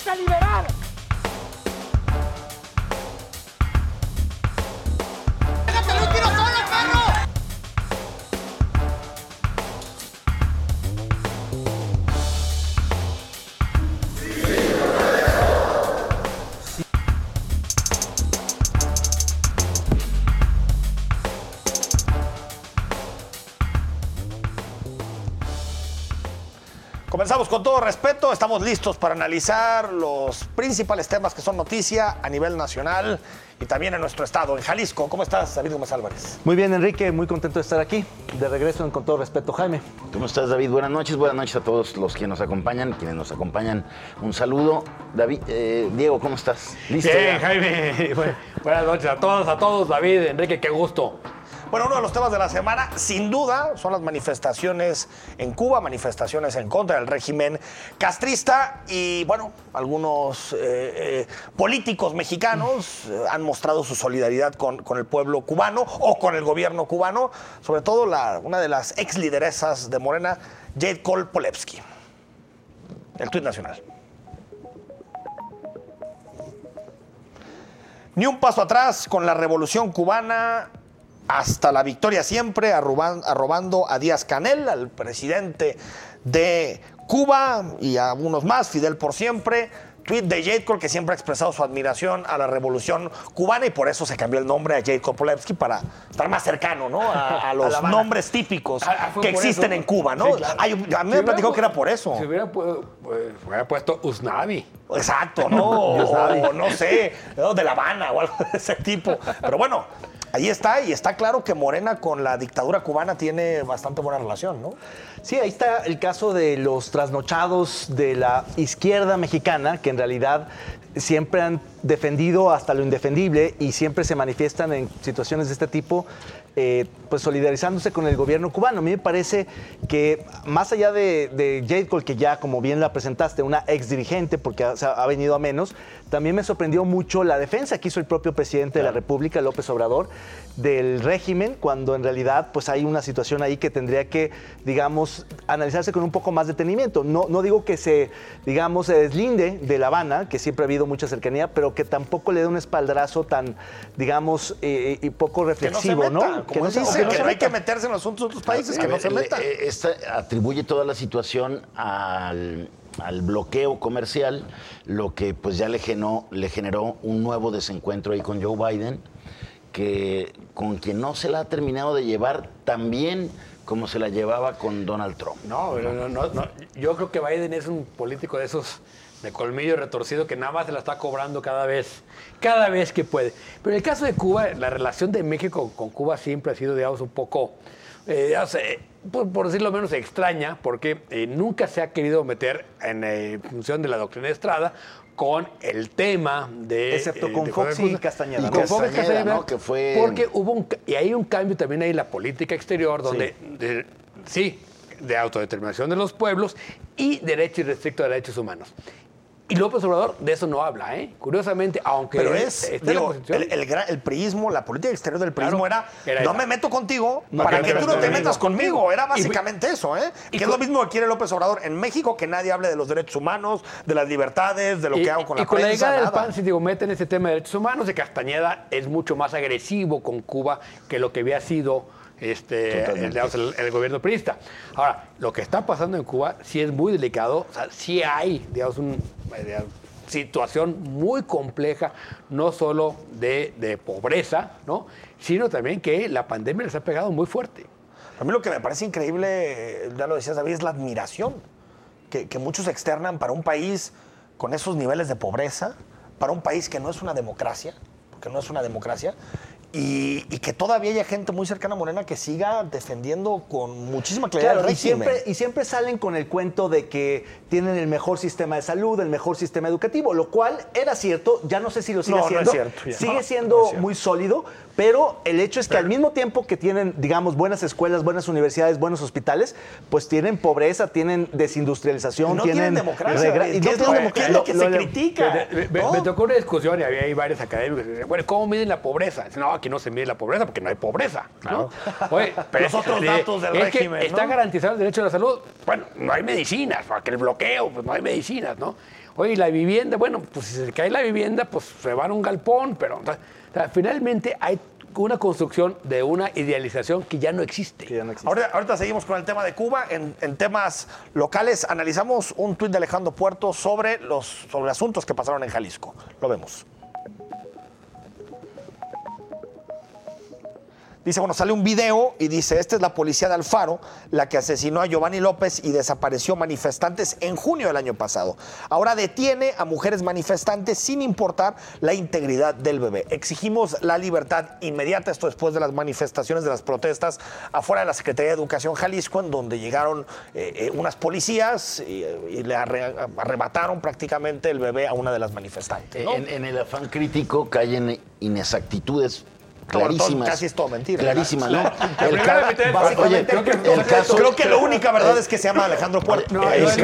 ¡Fiesta liberal! ¡Pégate un tiro solo, perro! Comenzamos con todo respeto, estamos listos para analizar los principales temas que son noticia a nivel nacional y también en nuestro estado, en Jalisco. ¿Cómo estás, David Gómez Álvarez? Muy bien, Enrique, muy contento de estar aquí. De regreso en Con Todo Respeto, Jaime. ¿Cómo estás, David? Buenas noches a todos los que nos acompañan, quienes nos acompañan. Un saludo. David, Diego, ¿cómo estás? ¿Listo? Bien, Jaime. Buenas noches a todos, David, Enrique, qué gusto. Bueno, uno de los temas de la semana, sin duda, son las manifestaciones en Cuba, manifestaciones en contra del régimen castrista y, bueno, algunos políticos mexicanos han mostrado su solidaridad con el pueblo cubano o con el gobierno cubano, sobre todo una de las ex lideresas de Morena, Jade Kolpolevsky. El tuit nacional. Ni un paso atrás con la revolución cubana. Hasta la victoria siempre, arrobando a Díaz-Canel, al presidente de Cuba, y a unos más, Fidel por siempre. Tweet de Jade Col, que siempre ha expresado su admiración a la revolución cubana y por eso se cambió el nombre a Jade Kolpolevsky para estar más cercano, ¿no? a los nombres típicos que existen en Cuba, ¿no? Sí, claro. A mí me platicó que era por eso. Se hubiera puesto Usnavi. Exacto, ¿no? O no sé, de La Habana o algo de ese tipo. Pero bueno, ahí está, y está claro que Morena con la dictadura cubana tiene bastante buena relación, ¿no? Sí, ahí está el caso de los trasnochados de la izquierda mexicana, que en realidad siempre han defendido hasta lo indefendible y siempre se manifiestan en situaciones de este tipo, pues solidarizándose con el gobierno cubano. A mí me parece que más allá de Jade Col, que ya como bien la presentaste, una ex dirigente porque ha venido a menos, también me sorprendió mucho la defensa que hizo el propio presidente de la República, López Obrador, del régimen, cuando en realidad pues hay una situación ahí que tendría que, digamos, analizarse con un poco más de detenimiento. No digo que se deslinde de La Habana, que siempre ha habido mucha cercanía, pero que tampoco le dé un espaldarazo tan, digamos, y poco reflexivo, ¿no? Que no hay que meterse en los asuntos de otros países, que no se meta. Esta atribuye toda la situación al bloqueo comercial, lo que pues ya le generó un nuevo desencuentro ahí con Joe Biden, con quien no se la ha terminado de llevar tan bien como se la llevaba con Donald Trump. No. Yo creo que Biden es un político de esos de colmillo retorcido que nada más se la está cobrando cada vez que puede. Pero en el caso de Cuba, la relación de México con Cuba siempre ha sido, digamos, un poco, por decirlo menos, extraña, porque nunca se ha querido meter en función de la doctrina de Estrada con el tema de... Excepto con Fox y Castañeda. Y con Fox y Castañeda, ¿no? Que fue... Porque y hay un cambio también ahí en la política exterior, donde de autodeterminación de los pueblos y derecho irrestricto de derechos humanos. Y López Obrador de eso no habla, ¿eh? Curiosamente, aunque... Pero el priismo, la política exterior del priismo era no me meto contigo para que tú no te metas conmigo. Era básicamente eso, ¿eh? Que es lo mismo que quiere López Obrador en México, que nadie hable de los derechos humanos, de las libertades, de lo que hago con la prensa. Y con la llegada del PAN, si meten ese tema de derechos humanos, de Castañeda es mucho más agresivo con Cuba que lo que había sido el gobierno priista. Ahora, lo que está pasando en Cuba sí es muy delicado, o sea, sí hay, digamos, una situación muy compleja, no solo de pobreza, ¿no?, sino también que la pandemia les ha pegado muy fuerte. A mí lo que me parece increíble, ya lo decías, David, es la admiración que muchos externan para un país con esos niveles de pobreza, para un país que no es una democracia, porque no es una democracia, y que todavía haya gente muy cercana a Morena que siga defendiendo con muchísima claridad el régimen. Y siempre salen con el cuento de que tienen el mejor sistema de salud, el mejor sistema educativo, lo cual era cierto, ya no sé si lo sigue siendo. No es cierto. Sigue siendo muy sólido, pero el hecho es que al mismo tiempo que tienen, digamos, buenas escuelas, buenas universidades, buenos hospitales, pues tienen pobreza, tienen desindustrialización, tienen democracia. Y no tienen democracia. ¿Qué es lo que se critica? Me tocó una discusión y había ahí varios académicos que decían, bueno, ¿cómo miden la pobreza? No, aquí no se mide la pobreza porque no hay pobreza, ¿no? Oye, pero Los otros datos del régimen, que está ¿no? garantizado el derecho a la salud. Bueno, no hay medicinas, para que el bloqueo, pues no hay medicinas, ¿no? Oye, y la vivienda, bueno, pues si se cae la vivienda, pues se van a un galpón, pero o sea, finalmente hay una construcción de una idealización que ya no existe. Ahorita seguimos con el tema de Cuba. En temas locales, analizamos un tuit de Alejandro Puerto sobre asuntos que pasaron en Jalisco. Lo vemos. Dice, bueno, sale un video y dice, esta es la policía de Alfaro, la que asesinó a Giovanni López y desapareció manifestantes en junio del año pasado. Ahora detiene a mujeres manifestantes sin importar la integridad del bebé. Exigimos la libertad inmediata, esto después de las manifestaciones, de las protestas afuera de la Secretaría de Educación Jalisco, en donde llegaron unas policías y le arrebataron prácticamente el bebé a una de las manifestantes, ¿no? En el afán crítico caen inexactitudes clarísimas. Casi es todo mentira. Clarísimas, ¿no? Creo que la única verdad es que se llama Alejandro Puerto.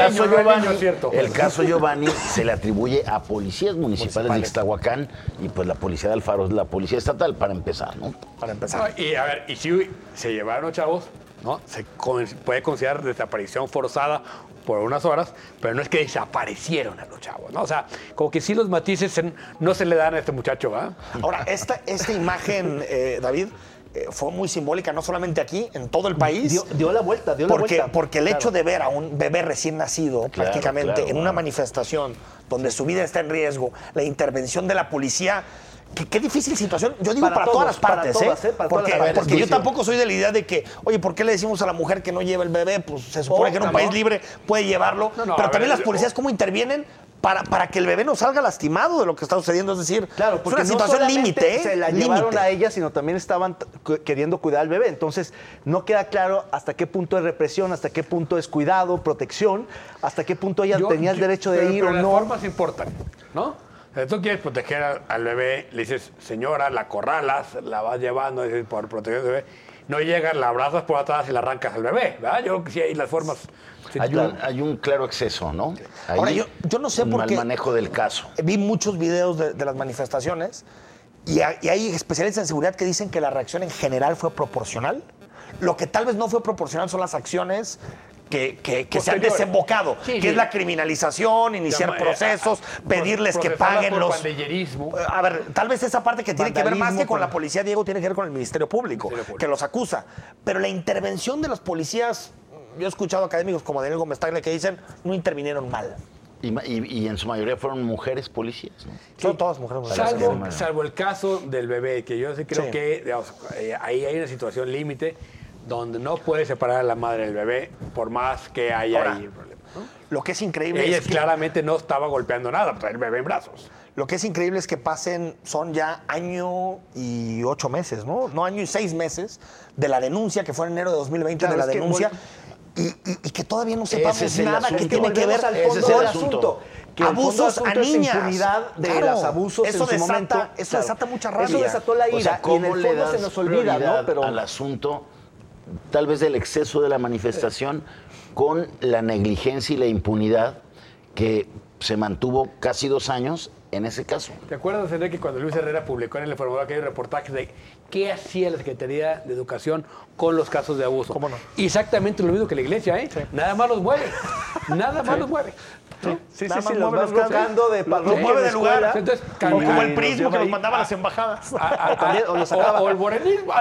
El caso Giovanni se le atribuye a policías municipales de Ixtahuacán y pues la policía de Alfaro es la policía estatal para empezar, ¿no? Para empezar. Y a ver, y si se llevaron chavos, ¿no? Se puede considerar desaparición forzada por unas horas, pero no es que desaparecieron a los chavos, ¿no? O sea, como que sí los matices no se le dan a este muchacho, ¿va? Ahora, esta imagen, David, fue muy simbólica, no solamente aquí, en todo el país. Dio la vuelta, Porque el hecho de ver a un bebé recién nacido, prácticamente, en una manifestación donde su vida está en riesgo, la intervención de la policía. Qué difícil situación. Yo digo para todas las partes, porque yo tampoco soy de la idea de que, oye, ¿por qué le decimos a la mujer que no lleve el bebé? Pues se supone que en un país libre puede llevarlo. Pero también las policías, ¿cómo intervienen para que el bebé no salga lastimado de lo que está sucediendo? Es decir, claro, porque es una situación límite. Se la llevaron a ella, sino también estaban queriendo cuidar al bebé. Entonces, no queda claro hasta qué punto es represión, hasta qué punto es cuidado, protección, hasta qué punto ella tenía el derecho de ir o no. Las formas importan, ¿no? Si tú quieres proteger al bebé, le dices, señora, la acorralas, la vas llevando, dices, por proteger al bebé. No llegas, la abrazas por atrás y la arrancas al bebé, ¿verdad? Yo creo que sí hay las formas. Sí, hay un claro exceso, ¿no? Ahora, yo no sé por qué. Un mal manejo del caso. Vi muchos videos de las manifestaciones y hay especialistas en seguridad que dicen que la reacción en general fue proporcional. Lo que tal vez no fue proporcional son las acciones que se han desembocado, que es la criminalización, iniciar procesos, pedirles que paguen los... pandillerismo. A ver, tal vez esa parte que tiene que ver más que con la policía, Diego, tiene que ver con el Ministerio Público, que los acusa. Pero la intervención de las policías, yo he escuchado académicos como Daniel Gómez Tagle que dicen, no intervinieron mal. Y en su mayoría fueron mujeres policías, ¿no? Son todas mujeres policías. Salvo el caso del bebé, que yo sí creo que digamos, ahí hay una situación límite donde no puede separar a la madre del bebé, por más que haya ahí el problema, ¿no? Lo que es increíble ella es que claramente no estaba golpeando nada, pues el bebé en brazos. Lo que es increíble es que son ya 1 año y 8 meses, ¿no? No, 1 año y 6 meses de la denuncia, que fue en enero de 2020, de la denuncia, y que todavía no sepamos nada que tiene que ver al fondo del asunto. Que abusos a niñas. Impunidad de los abusos eso en su momento. Eso desata mucha rabia. Eso desató la ira. O sea, ¿cómo y en el le fondo das se nos olvida, ¿no? Pero al asunto, tal vez del exceso de la manifestación, con la negligencia y la impunidad que se mantuvo casi 2 años en ese caso? ¿Te acuerdas, Enrique, cuando Luis Herrera publicó en El Informador aquellos reportajes de qué hacía la Secretaría de Educación con los casos de abuso? ¿Cómo no? Exactamente lo mismo que la iglesia, ¿eh? Sí. Nada más los mueve. Nada más los mueve. Sí, los van buscando de los mueve de lugar. Entonces, como el prismo que los mandaba a las embajadas. O el morenismo.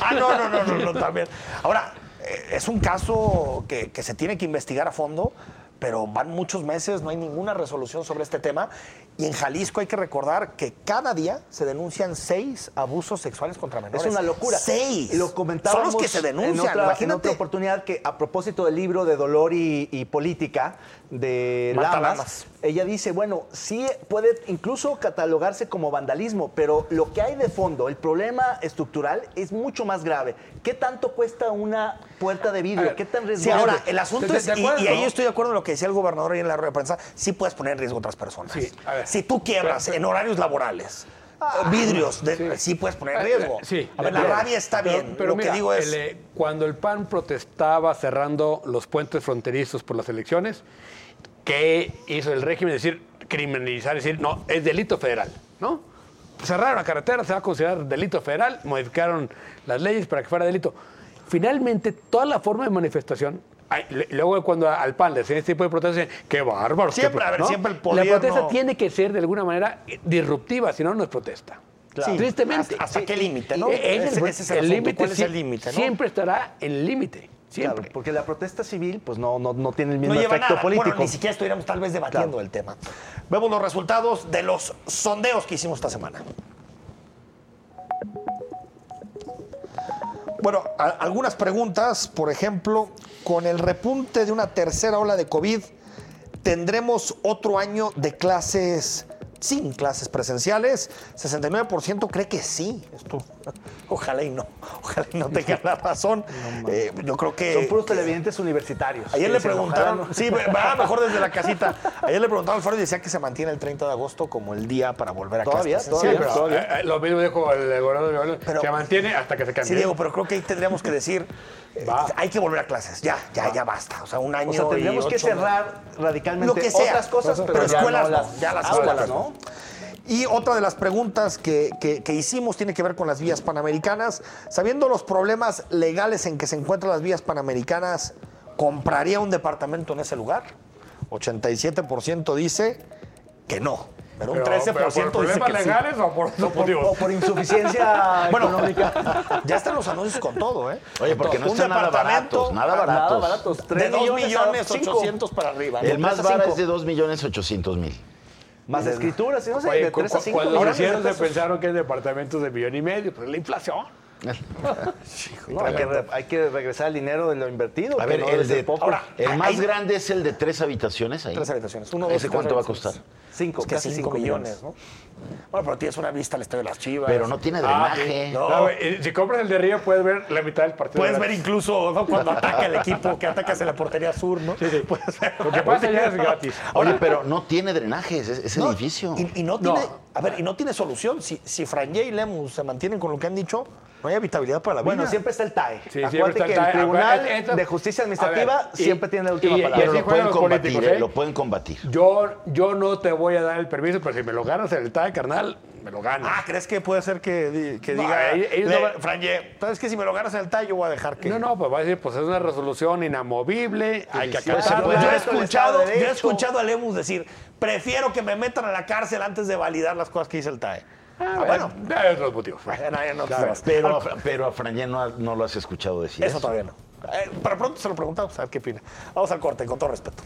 No, también. Ahora, es un caso que se tiene que investigar a fondo, pero van muchos meses, no hay ninguna resolución sobre este tema. Y en Jalisco hay que recordar que cada día se denuncian 6 abusos sexuales contra menores. Es una locura. 6. Lo comentábamos son los que se denuncian. En otra oportunidad, que a propósito del libro de Dolor y Política de Lamas, ella dice, bueno, sí puede incluso catalogarse como vandalismo, pero lo que hay de fondo, el problema estructural, es mucho más grave. ¿Qué tanto cuesta una puerta de vidrio? ¿Qué tan riesgoso? Sí, ahora, el asunto es, y ahí estoy de acuerdo en lo que decía el gobernador ahí en la rueda de prensa, sí puedes poner en riesgo a otras personas. Sí, a ver. Si tú quiebras en horarios laborales vidrios, sí puedes poner en riesgo. Sí, a ver, la rabia está bien. Pero lo mira, que digo es... cuando el PAN protestaba cerrando los puentes fronterizos por las elecciones, ¿qué hizo el régimen? Decir, criminalizar, decir, no, es delito federal, ¿no? cerrar una carretera se va a considerar delito federal, modificaron las leyes para que fuera delito. Finalmente, toda la forma de manifestación, luego cuando al PAN le hacen este tipo de protestas, qué bárbaro. Siempre, siempre el La gobierno... protesta tiene que ser de alguna manera disruptiva, si no, no es protesta. Claro. Tristemente. ¿Hasta qué límite, no? Ese es el límite. ¿Cuál es el límite, no? Siempre estará en el límite. Siempre. Claro, porque la protesta civil pues no tiene el mismo No lleva efecto nada. político. Bueno, ni siquiera estuviéramos tal vez debatiendo el tema. Vemos los resultados de los sondeos que hicimos esta semana. Bueno, algunas preguntas, por ejemplo, con el repunte de una tercera ola de COVID, ¿tendremos otro año de clases sin clases presenciales? 69% cree que sí. Esto, ojalá y no tenga la razón. Yo creo que... Son puros televidentes universitarios. Ayer le Dicen, preguntaron, ojalá no. sí, va mejor desde la casita. Ayer le preguntaron al Faro y decía que se mantiene el 30 de agosto como el día para volver a clases. Todavía. Lo mismo dijo el gobernador, se mantiene hasta que se cambie. Sí, Diego, pero creo que ahí tendríamos que decir, hay que volver a clases, ya basta. O sea, un año O sea, tendríamos y que 8 cerrar radicalmente lo que sea, otras cosas, pero ya escuelas no no, ya las aulas, escuelas ¿no? Y otra de las preguntas que hicimos tiene que ver con las vías panamericanas. Sabiendo los problemas legales en que se encuentran las vías panamericanas, ¿compraría un departamento en ese lugar? 87% dice que no. Pero un 13% ¿Pero por dice problemas que legales o por otros motivos? O por insuficiencia económica. Ya están los anuncios con todo, ¿eh? Oye, porque no Un están nada departamento, baratos, nada baratos. de 2.800.000 millones para arriba. El ¿no? más 3 a barato 5. es de 2.800.000. Más escrituras, no sé, Oye, de 3 a 5 cuando millones de recién se pesos. pensaron que es departamentos de 1.5 millones, pues la inflación. No, hay que regresar el dinero de lo invertido. A que ver, no el es de de poco. ahora, el más ahí- grande es el de 3 habitaciones ahí. 3 habitaciones. 1, 2, ¿Ese cuánto va a costar? 5, Es que casi 5 5 millones, ¿no? Bueno, pero tienes una vista al estadio de las Chivas. Pero no tiene drenaje. no. No, si compras el de Río, puedes ver la mitad del partido. Puedes gratis. ver incluso, ¿no? Cuando ataca el equipo, que atacas en la portería sur, ¿no? Sí, sí. Puedes ver. Lo que pasa ya es gratis. Oye, pero no tiene drenaje ese No, edificio. Y no tiene, a ver, y no tiene solución. Si Franje y Lemus se mantienen con lo que han dicho, no hay habitabilidad para la vida. Bueno, siempre está el TAE. Sí, siempre Acuérdate está el que TAE. el Tribunal Acuérdate, de Justicia Administrativa a ver, siempre tiene la última y palabra. Pero así lo juegan pueden los combatir, políticos, ¿eh? lo pueden combatir. Yo no te voy a dar el permiso, pero si me lo ganas en el TAE, carnal, me lo ganas. ¿Crees que puede ser que No, diga, ellos no- Franje, ¿sabes que si me lo ganas en el TAE, yo voy a dejar que... No, pues va a decir, pues es una resolución inamovible, hay que Delicioso. acatarla. Pues yo he Estado de escuchado Derecho. a Lemus decir, prefiero que me metan a la cárcel antes de validar las cosas que dice el TAE. Bueno, hay otros motivos. Pero a Franje no lo has escuchado decir Eso todavía no. Para pronto se lo preguntamos, a ver qué opina. Vamos al corte, con todo respeto.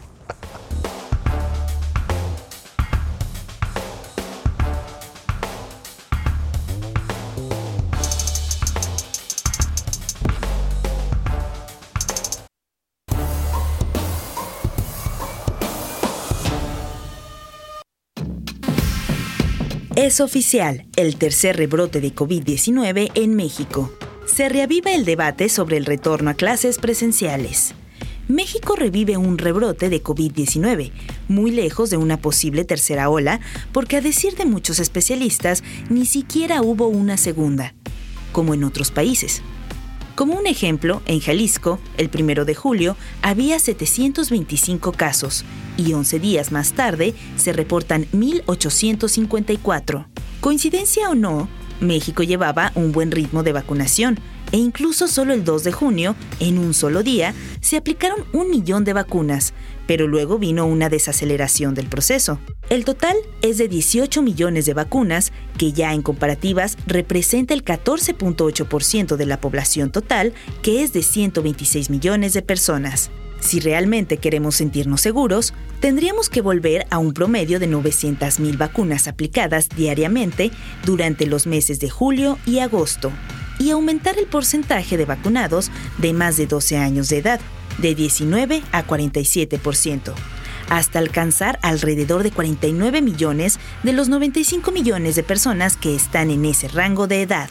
Es oficial, el tercer rebrote de COVID-19 en México. Se reaviva el debate sobre el retorno a clases presenciales. México revive un rebrote de COVID-19, muy lejos de una posible tercera ola, porque a decir de muchos especialistas, ni siquiera hubo una segunda, como en otros países. Como un ejemplo, en Jalisco, el 1 de julio, había 725 casos y 11 días más tarde se reportan 1,854. Coincidencia o no, México llevaba un buen ritmo de vacunación e incluso solo el 2 de junio, en un solo día, se aplicaron 1 millón de vacunas, pero luego vino una desaceleración del proceso. El total es de 18 millones de vacunas, que ya en comparativas representa el 14.8% de la población total, que es de 126 millones de personas. Si realmente queremos sentirnos seguros, tendríamos que volver a un promedio de 900,000 vacunas aplicadas diariamente durante los meses de julio y agosto, y aumentar el porcentaje de vacunados de más de 12 años de edad, de 19 a 47%, hasta alcanzar alrededor de 49 millones de los 95 millones de personas que están en ese rango de edad.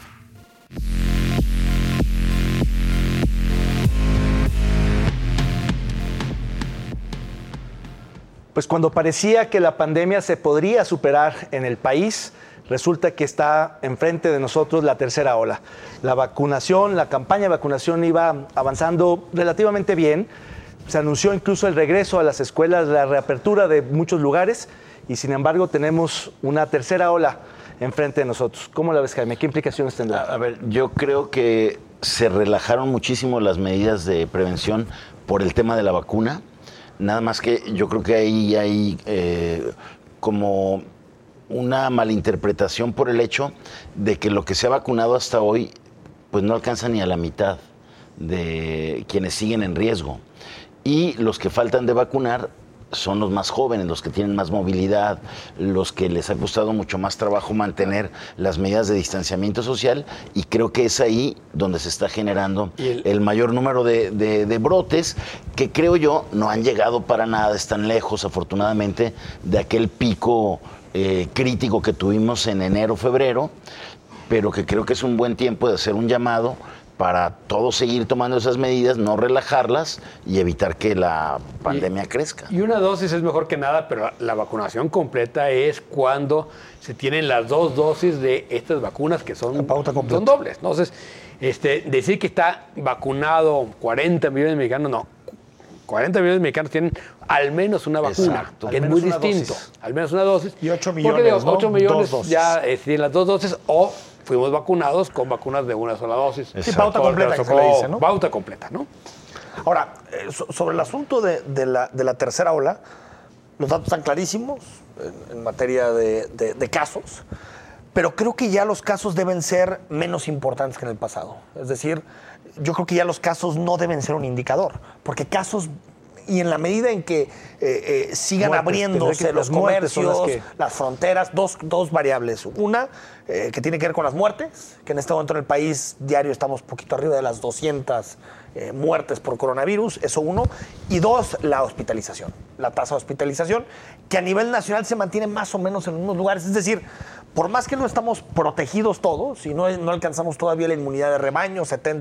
Pues cuando parecía que la pandemia se podría superar en el país, resulta que está enfrente de nosotros la tercera ola. La vacunación, la campaña de vacunación iba avanzando relativamente bien. Se anunció incluso el regreso a las escuelas, la reapertura de muchos lugares y sin embargo tenemos una tercera ola. enfrente de nosotros. ¿Cómo la ves, Jaime? ¿Qué implicaciones tendrá? A ver, yo creo que se relajaron muchísimo las medidas de prevención por el tema de la vacuna. Nada más que yo creo que ahí hay como una malinterpretación por el hecho de que lo que se ha vacunado hasta hoy pues no alcanza ni a la mitad de quienes siguen en riesgo. Y los que faltan de vacunar son los más jóvenes, los que tienen más movilidad, los que les ha costado mucho más trabajo mantener las medidas de distanciamiento social, y creo que es ahí donde se está generando el mayor número de brotes, que creo yo no han llegado para nada, están lejos afortunadamente de aquel pico crítico que tuvimos en enero, febrero, pero que creo que es un buen tiempo de hacer un llamado para todos seguir tomando esas medidas, no relajarlas y evitar que la pandemia crezca. Y una dosis es mejor que nada, pero la vacunación completa es cuando se tienen las 2 dosis de estas vacunas que son dobles. Entonces, decir que está vacunado 40 millones de mexicanos, no. 40 millones de mexicanos tienen al menos una vacuna, exacto, que es muy distinto. Al menos una dosis. Y 8 millones, porque digo, ¿no? 8 millones 2 dosis. ya tienen las 2 dosis o fuimos vacunados con vacunas de una sola dosis. Sí, pauta completa, que se le dice, ¿no? Pauta completa, ¿no? Ahora, sobre el asunto de la tercera ola, los datos están clarísimos en materia de casos, pero creo que ya los casos deben ser menos importantes que en el pasado. Es decir, yo creo que ya los casos no deben ser un indicador, porque casos, y en la medida en que sigan abriéndose los comercios, las fronteras, dos variables. Una, que tiene que ver con las muertes, que en este momento en el país diario estamos poquito arriba de las 200 muertes por coronavirus, eso uno. Y dos, la hospitalización, la tasa de hospitalización, que a nivel nacional se mantiene más o menos en unos lugares. Es decir, por más que no estamos protegidos todos y no alcanzamos todavía la inmunidad de rebaño,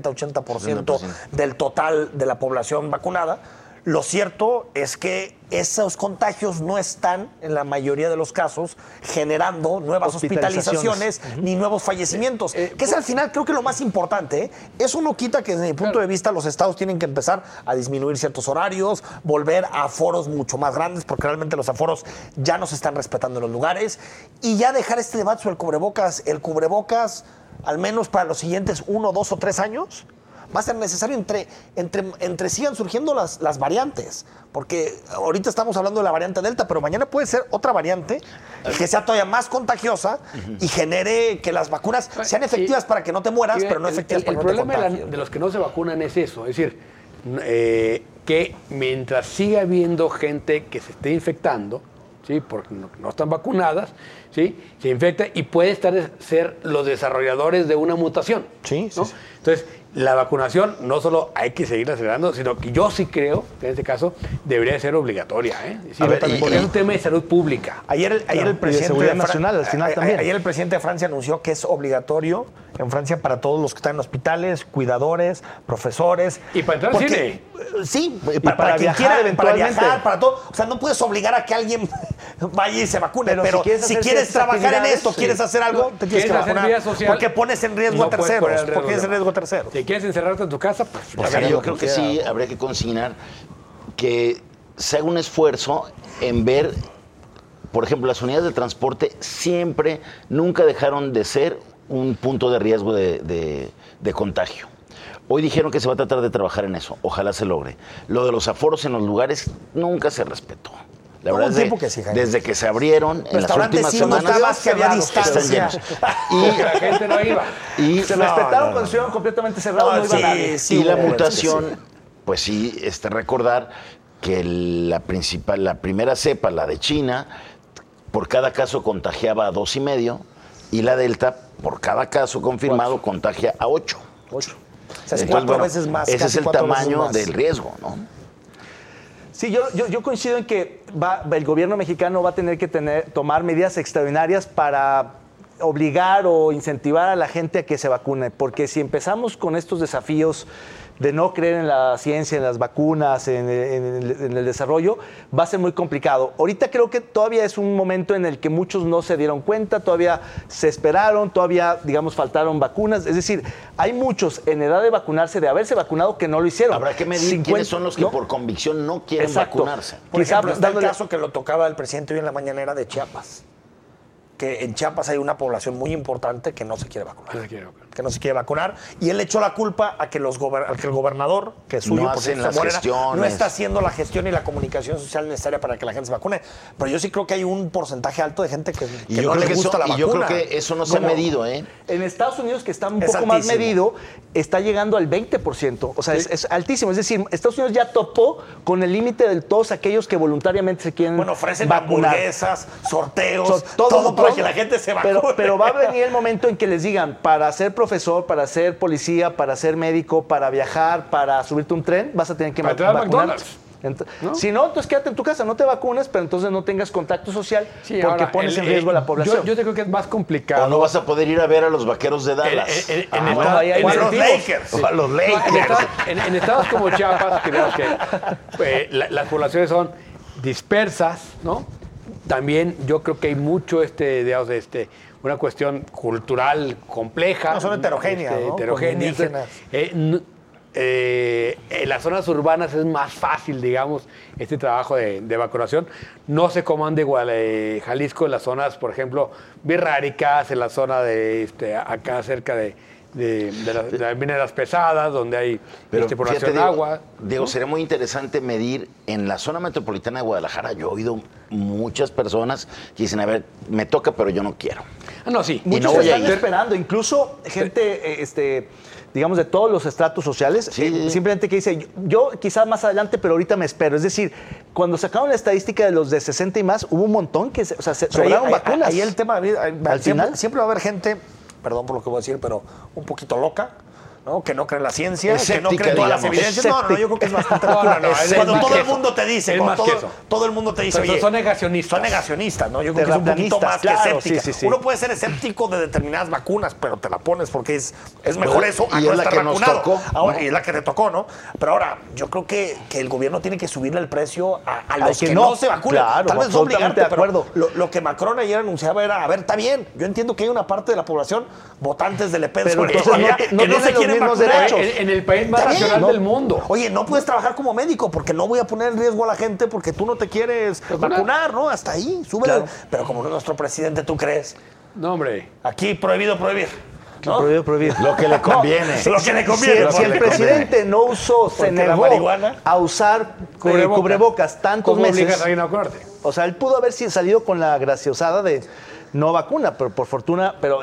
70-80% del total de la población vacunada, lo cierto es que esos contagios no están, en la mayoría de los casos, generando nuevas hospitalizaciones ni nuevos fallecimientos. Que es al final, creo que lo más importante. Eso no quita que, desde mi punto de vista, los estados tienen que empezar a disminuir ciertos horarios, volver a aforos mucho más grandes, porque realmente los aforos ya no se están respetando en los lugares. Y ya dejar este debate sobre el cubrebocas. El cubrebocas, al menos para los siguientes 1, 2 o 3 años, va a ser necesario entre sigan surgiendo las variantes, porque ahorita estamos hablando de la variante Delta, pero mañana puede ser otra variante que sea todavía más contagiosa y genere que las vacunas sean efectivas para que no te mueras, pero no efectivas para que no te contagies. El problema de los que no se vacunan es eso, es decir, que mientras siga habiendo gente que se esté infectando, ¿sí? Porque no están vacunadas, ¿sí? Se infecta y puede ser los desarrolladores de una mutación. Sí, ¿no? sí. Entonces, la vacunación no solo hay que seguirla acelerando, sino que yo sí creo que en este caso debería ser obligatoria, ¿eh? Sí, porque es un tema de salud pública. Ayer el presidente de seguridad nacional, al final también. Ayer el presidente de Francia anunció que es obligatorio en Francia para todos los que están en hospitales, cuidadores, profesores. Y para entrar al cine. Sí, para quien viajar, quiera, eventualmente. para viajar, para todo. O sea, no puedes obligar a que alguien vaya y se vacune, pero si quieres trabajar en esto, quieres hacer algo, te tienes que vacunar. Porque pones en riesgo a terceros. Porque pones en riesgo a terceros. Si quieres encerrarte en tu casa, pues... yo creo que sí, habría que consignar que se haga un esfuerzo en ver, por ejemplo, las unidades de transporte nunca dejaron de ser un punto de riesgo de contagio. Hoy dijeron que se va a tratar de trabajar en eso, ojalá se logre. Lo de los aforos en los lugares nunca se respetó. La verdad es que desde que se abrieron en las últimas semanas que había distancia y la gente no iba. Y se respetaron cuando estuvieron completamente cerrados, no iba nadie. Y la mutación, pues sí, recordar que la primera cepa, la de China, por cada caso contagiaba a 2,5, y la Delta, por cada caso confirmado, contagia a 8. O sea, es 4 veces más. Ese es el tamaño del riesgo, ¿no? Sí, yo coincido en que el gobierno mexicano va a tener que tomar medidas extraordinarias para obligar o incentivar a la gente a que se vacune, porque si empezamos con estos desafíos de no creer en la ciencia, en las vacunas, en el desarrollo, va a ser muy complicado. Ahorita creo que todavía es un momento en el que muchos no se dieron cuenta, todavía se esperaron, todavía, digamos, faltaron vacunas. Es decir, hay muchos en edad de vacunarse, de haberse vacunado, que no lo hicieron. Habrá que medir quiénes son los que por convicción no quieren vacunarse. Por ejemplo, está el caso que lo tocaba el presidente hoy en la mañanera de Chiapas. que en Chiapas hay una población muy importante que no se quiere vacunar. Que no se quiere Que no se quiere vacunar. vacunar. Y él echó la culpa a que, a que el gobernador, que es suyo, No por hacen cierto, las Morena, gestiones. no está haciendo la gestión y la comunicación social necesaria para que la gente se vacune. Pero yo sí creo que hay un porcentaje alto de gente que no le gusta la vacuna. Y yo creo que eso no se ha medido, ¿eh? En Estados Unidos, que está un Es poco más altísimo. medido, está llegando al 20%. O sea, es altísimo. Es decir, Estados Unidos ya topó con el límite de todos aquellos que voluntariamente se quieren Bueno, ofrecen vacunar. hamburguesas, sorteos, Todo para que la gente se vacune. Pero va a venir el momento en que les digan, para ser profesor, para ser policía, para ser médico, para viajar, para subirte a un tren, vas a tener que Para entrar a vacunarte. McDonald's. ¿No? Si no, entonces quédate en tu casa, no te vacunes, pero entonces no tengas contacto social Sí, porque ahora, pones en riesgo a la población. Yo creo que es más complicado. O no vas a poder ir a ver a los Vaqueros de Dallas. O a los Lakers. O a los No, Lakers. en estados como Chiapas, que digamos que las poblaciones son dispersas, ¿no? También yo creo que hay mucho digamos, una cuestión cultural compleja. No, son heterogéneas, ¿no? Heterogéneas. Con indígenas. En las zonas urbanas es más fácil, digamos, este trabajo de vacunación. No sé cómo ande Jalisco en las zonas, por ejemplo, birráricas, en la zona de acá cerca de las mineras pesadas, donde hay población de agua. Diego, sería muy interesante medir en la zona metropolitana de Guadalajara. Yo he oído muchas personas que dicen, a ver, me toca, pero yo no quiero. No, sí. Y Muchos no voy a están ir. esperando, incluso gente, digamos, de todos los estratos sociales, Sí. simplemente que dice, yo quizás más adelante, pero ahorita me espero. Es decir, cuando sacaron la estadística de los de 60 y más, hubo un montón que, se sobraron vacunas. Ahí el tema, Al final. siempre va a haber gente, perdón por lo que voy a decir, pero un poquito loca, ¿no? Que no cree en la ciencia, que no Escéptica, cree en todas las digamos. evidencias. No, yo creo que es bastante No, locura. no, es Cuando más todo que el eso. mundo te dice, Es cuando más que eso. todo el mundo te dice, oye, Son negacionistas. son negacionistas, ¿no? Yo creo que es un poquito Terraplanistas, más que claro, escéptica. sí. Uno puede ser escéptico de determinadas vacunas, pero te la pones porque es mejor eso a y no es la estar que nos vacunado. tocó, Ahora, ¿no? y es la que te tocó, ¿no? Pero ahora, yo creo que el gobierno tiene que subirle el precio a Al los que que no. no se vacunan. Claro, Tal vez no absolutamente obligarte, de acuerdo. pero lo que Macron ayer anunciaba era, a ver, está bien, yo entiendo que hay una parte de la población, votantes de Le Pen, Pero sobre entonces todo allá, no que no tienen se los quieren mismos vacunar. derechos. En el país más Está bien, racional ¿no? del mundo. Oye, no puedes trabajar como médico porque no voy a poner en riesgo a la gente porque tú no te quieres vacunar, ¿no? Hasta ahí, súbele. Claro. Pero como nuestro presidente, ¿tú crees? No, hombre. Aquí prohibido prohibir. ¿no? Prohibido. Lo que le conviene. Lo que le conviene. Si el presidente no usó, se Porque la negó marihuana- a usar cubrebocas tantos ¿Cómo obligas meses. a alguien a vacunarte? O sea, él pudo haber salido con la graciosada de no vacuna, pero por fortuna, pero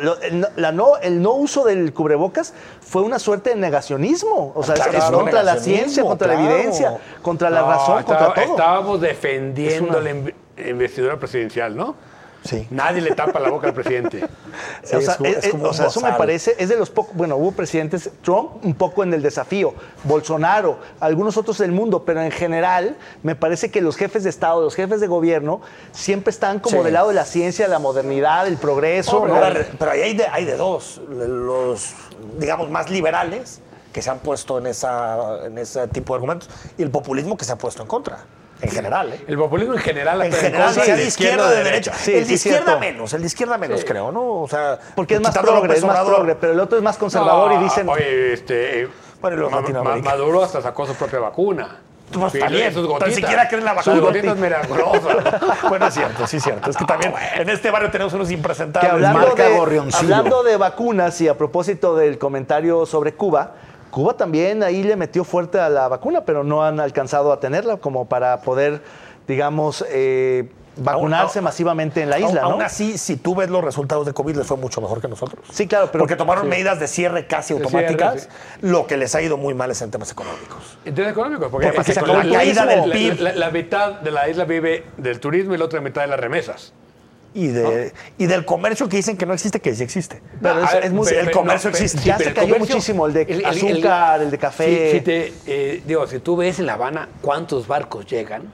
el no uso del cubrebocas fue una suerte de negacionismo. O sea, Claro, es contra la negacionismo, ciencia, contra la claro. evidencia, contra la No, razón, contra todo. Estábamos defendiendo Es una- la investidura presidencial, ¿no? Sí. Nadie le tapa la boca al presidente. Sí, O sea, es como un eso me bozal. parece, es de los pocos, bueno, hubo presidentes, Trump un poco en el desafío, Bolsonaro, algunos otros del mundo, pero en general me parece que los jefes de Estado, los jefes de gobierno, siempre están como Sí. del lado de la ciencia, la modernidad, el progreso. Hombre, ¿no? ahora, pero ahí hay de dos. Los, digamos, más liberales que se han puesto en ese tipo de argumentos y el populismo que se ha puesto en contra. En general, ¿eh? El populismo en general. En general, sea de izquierda o de derecha. Sí, el de sí, izquierda cierto. menos, creo, ¿no? O sea, Porque es más quitando a progre, López Obrador. pero el otro es más conservador y dicen... Oye, Bueno, y los latinoamericanos. Maduro hasta sacó su propia vacuna. Pues está bien, sus tan gotitas. siquiera creen la vacuna. Sus gotitas milagrosas. Bueno, es cierto, sí es cierto. Es que también en este barrio tenemos unos Que impresentables. Marca Gorrioncillo. hablando de vacunas y a propósito del comentario sobre Cuba, Cuba también ahí le metió fuerte a la vacuna, pero no han alcanzado a tenerla como para poder, digamos, vacunarse Aún- masivamente en la isla, ¿no? Aún así, si tú ves los resultados de COVID, les fue mucho mejor que nosotros. Sí, claro, pero... Porque tomaron medidas de cierre casi automáticas. sí. Lo que les ha ido muy mal es en temas económicos. En temas económicos, porque Porque se con acabó el caída del la- PIB. La mitad de la isla vive del turismo y la otra mitad de las remesas. Y del comercio que dicen que no existe, que sí existe. Pero No, a ver, el comercio existe. Ya pero se cayó muchísimo el de azúcar, el de café. Si tú ves en La Habana cuántos barcos llegan,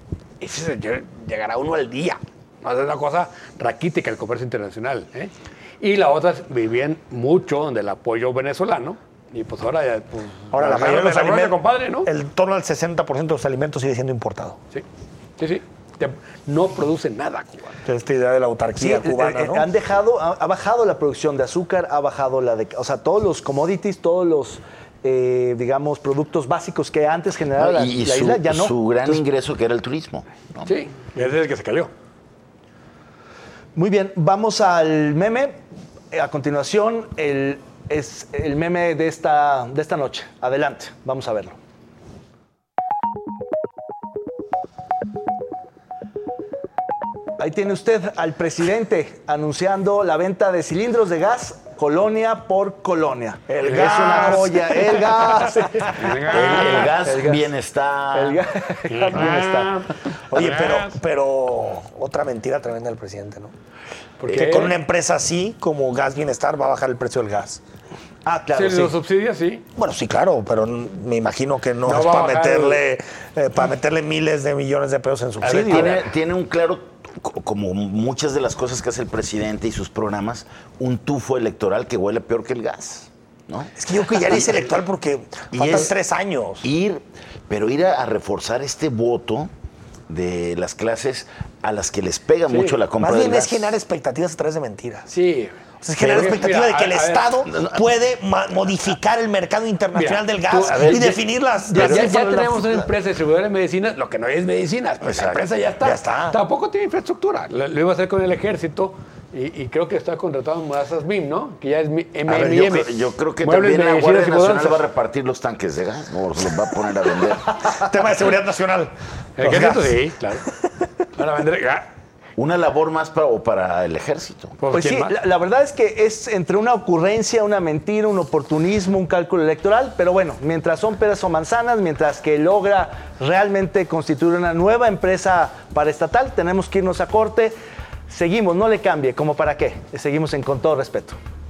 llegará uno al día. No, es una cosa raquítica el comercio internacional. ¿eh? Y las otras vivían mucho del apoyo venezolano. Y pues ahora ya... Pues, Ahora, la mayoría de los alimentos, compadre, ¿no? el torno al 60% de los alimentos sigue siendo importado. Sí. No producen nada Cuba. Esta idea de la autarquía cubana, ¿no? Han dejado, ha bajado la producción de azúcar, ha bajado la de... O sea, todos los commodities, todos los, digamos, productos básicos que antes generaba la isla, ya no. Su gran ingreso que era el turismo. ¿no? Sí, es el que se cayó. Muy bien, vamos al meme. A continuación, es el meme de esta noche. Adelante, vamos a verlo. Ahí tiene usted al presidente anunciando la venta de cilindros de gas colonia por colonia. El Es gas. una joya, el gas. El gas bienestar. El gas bienestar. Oye, pero otra mentira tremenda del presidente, ¿no? Porque Que con una empresa así como Gas Bienestar va a bajar el precio del gas. Ah, claro, si sí. lo subsidia, sí. Bueno, sí, claro, pero me imagino que no No es va a para bajar para meterle miles de millones de pesos en subsidio. Tiene un claro, como muchas de las cosas que hace el presidente y sus programas, un tufo electoral que huele peor que el gas, ¿no? Es que yo creo que ya le hice electoral porque Y faltan es 3 años. Ir a reforzar este voto de las clases a las que les pega mucho la compra Más del bien gas. es generar expectativas a través de mentiras. Sí. O sea, es generar Pero, expectativa mira, de que el a ver, Estado puede modificar el mercado internacional Mira, del gas tú- y definir las Ya cifras de la- tenemos una empresa distribuidora de medicinas, lo que no es medicinas, pues la Exacto. empresa ya está. Ya está. Tampoco tiene infraestructura. Lo iba a hacer con el ejército y creo que está contratado en Mudanzas BIM, ¿no? Que ya es A ver, MMM. yo creo que Muebles, también la medicinas Guardia y Nacional mudanzas. va a repartir los tanques de gas, ¿no? Se los va a poner a vender. Tema de seguridad nacional. El Los ejército, gas. sí, claro. Van a vender gas. Una labor más para el ejército. Pues sí, ¿Quién más? la verdad es que es entre una ocurrencia, una mentira, un oportunismo, un cálculo electoral, pero bueno, mientras son peras o manzanas, mientras que logra realmente constituir una nueva empresa paraestatal, tenemos que irnos a corte. Seguimos, no le cambie, ¿como para qué? Seguimos en Con Todo Respeto.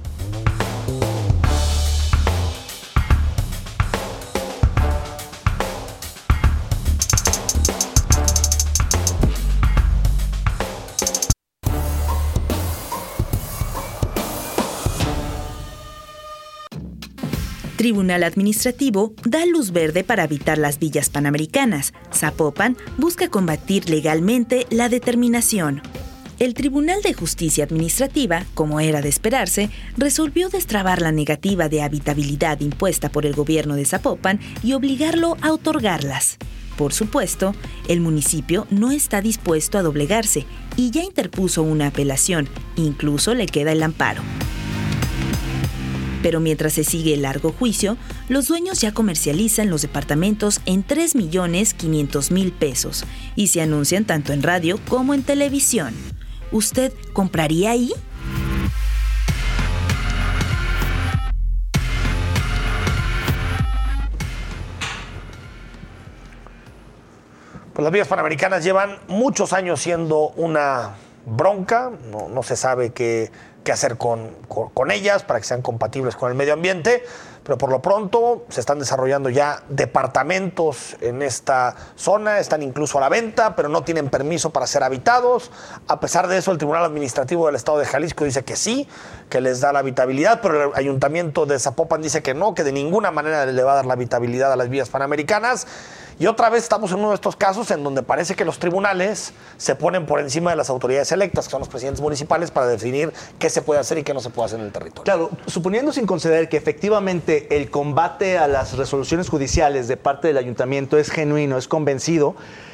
Tribunal Administrativo da luz verde para habitar las villas panamericanas. Zapopan busca combatir legalmente la determinación. El Tribunal de Justicia Administrativa, como era de esperarse, resolvió destrabar la negativa de habitabilidad impuesta por el gobierno de Zapopan y obligarlo a otorgarlas. Por supuesto, el municipio no está dispuesto a doblegarse y ya interpuso una apelación, incluso le queda el amparo. Pero mientras se sigue el largo juicio, los dueños ya comercializan los departamentos en 3.500.000 pesos y se anuncian tanto en radio como en televisión. ¿Usted compraría ahí? Pues las vías panamericanas llevan muchos años siendo una bronca, no se sabe qué hacer con ellas para que sean compatibles con el medio ambiente, pero por lo pronto se están desarrollando ya departamentos en esta zona, están incluso a la venta, pero no tienen permiso para ser habitados. A pesar de eso, el Tribunal Administrativo del Estado de Jalisco dice que sí, que les da la habitabilidad, pero el Ayuntamiento de Zapopan dice que no, que de ninguna manera le va a dar la habitabilidad a las vías panamericanas. Y otra vez estamos en uno de estos casos en donde parece que los tribunales se ponen por encima de las autoridades electas, que son los presidentes municipales, para definir qué se puede hacer y qué no se puede hacer en el territorio. Claro, suponiendo sin conceder que efectivamente el combate a las resoluciones judiciales de parte del ayuntamiento es genuino, es convencido,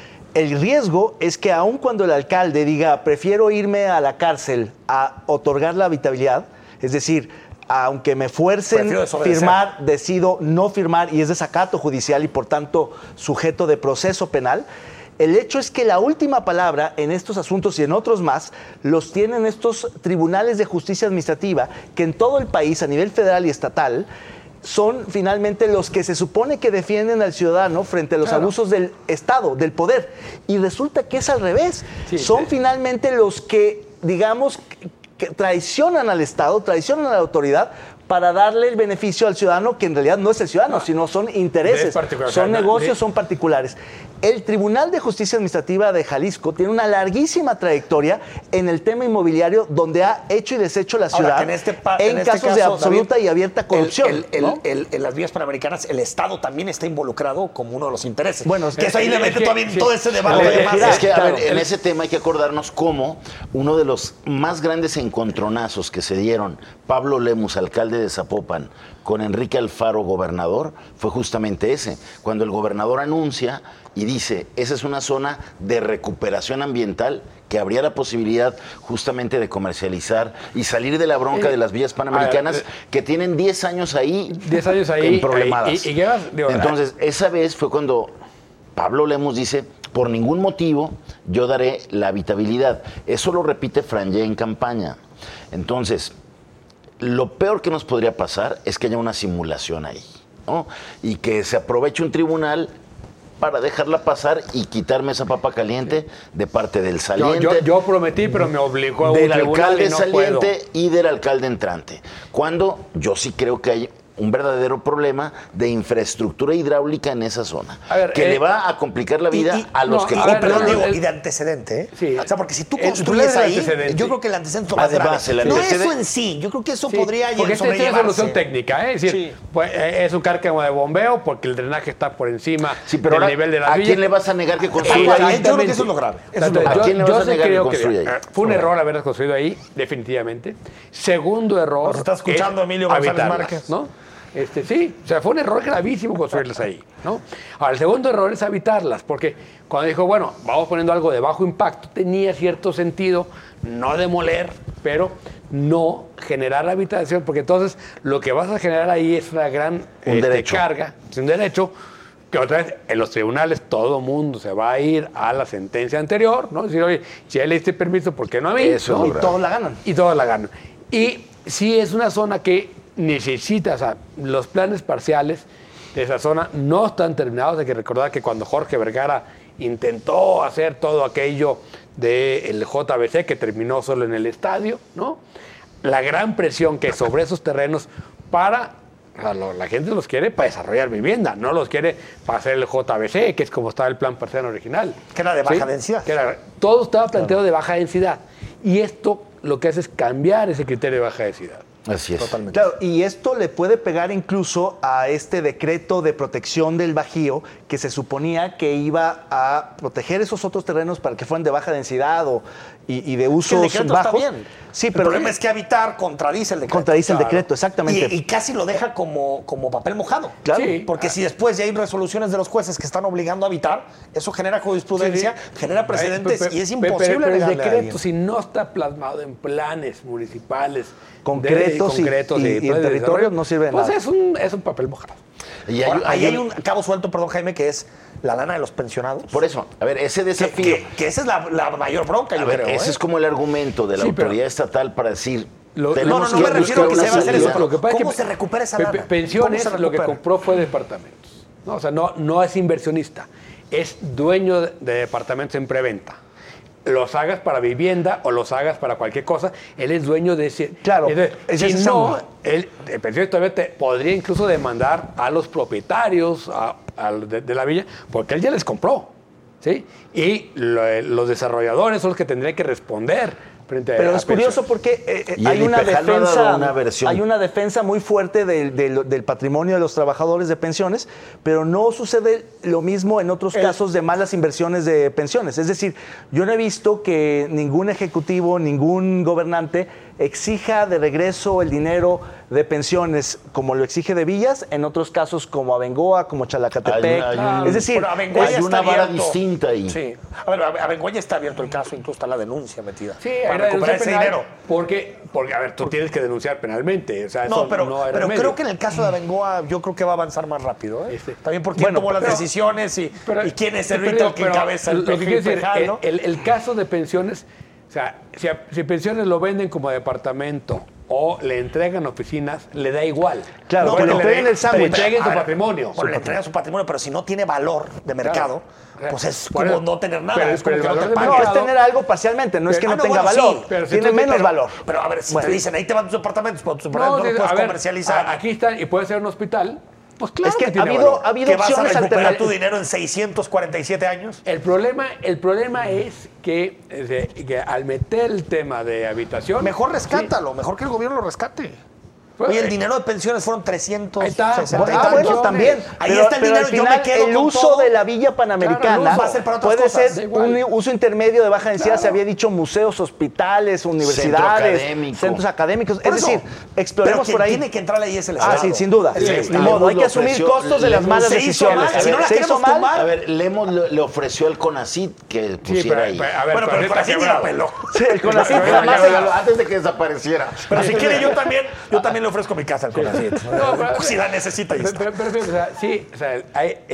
el riesgo es que aun cuando el alcalde diga prefiero irme a la cárcel a otorgar la habitabilidad, es decir, aunque me fuercen firmar, decido no firmar y es desacato judicial y por tanto sujeto de proceso penal, el hecho es que la última palabra en estos asuntos y en otros más los tienen estos tribunales de justicia administrativa que en todo el país, a nivel federal y estatal, son finalmente los que se supone que defienden al ciudadano frente a los abusos del Estado, del poder. Y resulta que es al revés. Sí, son finalmente los que, digamos, que traicionan al Estado, traicionan a la autoridad para darle el beneficio al ciudadano, que en realidad no es el ciudadano, sino son intereses, son negocios, son particulares. El Tribunal de Justicia Administrativa de Jalisco tiene una larguísima trayectoria en el tema inmobiliario, donde ha hecho y deshecho la ciudad en casos caso, de absoluta David, y abierta corrupción. En las vías panamericanas, el Estado también está involucrado como uno de los intereses. Bueno, que eso ahí le mete todavía sí. todo ese debate. Es que, a Claro. ver, en ese tema hay que acordarnos cómo uno de los más grandes encontronazos que se dieron Pablo Lemus, alcalde alcalde de Zapopan con Enrique Alfaro, gobernador, fue justamente ese. Cuando el gobernador anuncia y dice, esa es una zona de recuperación ambiental que habría la posibilidad justamente de comercializar y salir de la bronca de las villas panamericanas que tienen 10 años ahí, emproblemadas. Entonces, esa vez fue cuando Pablo Lemos dice, por ningún motivo yo daré la habitabilidad. Eso lo repite Frangé en campaña. Entonces, lo peor que nos podría pasar es que haya una simulación ahí, ¿no? Y que se aproveche un tribunal para dejarla pasar y quitarme esa papa caliente de parte del saliente. Yo prometí, pero me obligó a un del tribunal alcalde y no saliente puedo. y del alcalde entrante. Cuando yo sí creo que hay un verdadero problema de infraestructura hidráulica en esa zona, que le va a complicar la vida a los que Perdón, digo, y de antecedente, ¿eh? Sí. O sea, porque si tú construyes ahí, yo creo que el antecedente es más Además, grave. No eso en sí, yo creo que eso podría porque esta es una solución sobrellevarse. técnica, ¿eh? Es decir, pues, es un cárcamo de bombeo porque el drenaje está por encima pero del ahora, nivel de la ¿a villa. quién le vas a negar que construya ahí? Yo creo que eso es lo grave. Eso es lo grave. ¿A quién le vas a negar que construya ahí? Fue un error haberlas construido ahí, definitivamente. Segundo error. Nos está escuchando Emilio González habitarlas, Márquez. ¿no? Sí, o sea, fue un error gravísimo construirlas ahí, ¿no? Ahora, el segundo error es habitarlas, porque cuando dijo, bueno, vamos poniendo algo de bajo impacto, tenía cierto sentido no demoler, pero no generar habitación, porque entonces lo que vas a generar ahí es una gran carga, es un derecho, que otra vez en los tribunales todo mundo se va a ir a la sentencia anterior, ¿no? Decir, oye, si ya le diste permiso, ¿por qué no a mí? Eso, ¿no? Y todos la ganan. Y todos la ganan. Y sí es una zona que necesita, o sea, los planes parciales de esa zona no están terminados. Hay que recordar que cuando Jorge Vergara intentó hacer todo aquello del JBC, que terminó solo en el estadio, ¿no? La gran presión que sobre esos terrenos para... O sea, la gente los quiere para desarrollar vivienda, no los quiere para hacer el JBC, que es como estaba el plan parcial original. Que era de baja densidad. Todo estaba planteado de baja densidad. Y esto lo que hace es cambiar ese criterio de baja densidad. Así es. Totalmente. Claro, y esto le puede pegar incluso a este decreto de protección del Bajío que se suponía que iba a proteger esos otros terrenos para que fueran de baja densidad y de usos el decreto bajos. está bien. Sí, El pero problema es que habitar contradice el decreto. contradice el decreto, exactamente. Y casi lo deja como papel mojado. Claro. Sí. Porque si después ya hay resoluciones de los jueces que están obligando a habitar, eso genera jurisprudencia, genera precedentes y es imposible pero el negarle a decreto, alguien. si no está plasmado en planes municipales Concretos y en territorios, no sirve de pues nada. es un papel mojado. Y Ahora, ahí hay un cabo suelto, perdón, Jaime, que es la lana de los pensionados. Por eso, a ver, ese desafío... Que esa es la mayor bronca, yo creo. Ese es como el argumento de la autoridad estatal para decir... No me refiero a que se va a hacer eso. Lo que pasa es ¿Cómo que se recupera esa lana? Pensiones, ¿Cómo se lo que recupera? compró fue departamentos. ¿No? O sea, no es inversionista, es dueño de departamentos en preventa. Los hagas para vivienda o los hagas para cualquier cosa, él es dueño de ese. Claro, Entonces, si no, el pensionista todavía podría incluso demandar a los propietarios de la villa, porque él ya les compró, ¿sí? Y los desarrolladores son los que tendrían que responder. Pero es curioso porque hay una defensa muy fuerte del patrimonio de los trabajadores de pensiones, pero no sucede lo mismo en otros casos de malas inversiones de pensiones. Es decir, yo no he visto que ningún ejecutivo, ningún gobernante exija de regreso el dinero de pensiones como lo exige de Villas, en otros casos como Abengoa, como Chalacatepec. Es decir, hay una vara distinta ahí. Sí. A ver, Abengoa ya está abierto el caso, incluso está la denuncia metida. Sí, para recuperar ese dinero. Porque, a ver, tú tienes que denunciar penalmente. O sea, No, eso pero no hay creo remedio. que en el caso de Abengoa yo creo que va a avanzar más rápido. ¿eh? También porque Bueno, tomó las pero- decisiones y quién es el pero- rito que pero encabeza el lo que quiero decir, PEJAL, ¿no? el caso de pensiones, o sea, si pensiones lo venden como departamento o le entregan oficinas, le da igual. Claro, No, que le pero entreguen el sándwich. Le entreguen A su ver, patrimonio. Bueno, le entregan su patrimonio, pero si no tiene valor de mercado, pues es Por como eso- no tener nada. pero- es como pero que el no te valor de pagan. No, es mercado- tener algo parcialmente, no es que no tenga bueno, valor, sí, pero si tiene tú- menos pero- valor. Pero a ver, si Bueno. te dicen, ahí te van tus departamentos, pero tus departamentos no los a puedes ver, comercializar. aquí están, y puede ser un hospital, pues claro Es que ha tiene habido, valor. ha habido ¿Que vas a opciones recuperar tu alternativas. dinero en 647 años? El problema es que al meter el tema de habitación... Mejor rescátalo, mejor que el gobierno lo rescate. Oye, el dinero de pensiones fueron 360 Ahí está. y tantos. Bueno, también. Ahí está el dinero, al yo me final, quedo el con uso todo. de la Villa Panamericana Claro, va a ser para otras puede cosas. ser Da igual. un uso intermedio de baja densidad. Se había dicho museos, hospitales, universidades, académico. centros académicos. Por Es eso. decir, exploremos Pero quien por ahí. tiene que entrar ahí es el Estado. Sí, sin duda. Es el Ni Estado. modo, hay que Le asumir ofreció- costos de las le- malas se hizo decisiones. mal, si no la Se hizo queremos mal. tumbar. A ver, Lemos le ofreció al CONACYT que Sí, pusiera ahí. a ver, Bueno, pero el Corazón ni la peló. Sí, el CONACYT Pero jamás ya, Antes de que desapareciera. Pero si quiere, yo también le ofrezco mi casa al Corazón. No, pero- Si la necesita, ahí está. Pero fíjate, o sea, sí, o sea,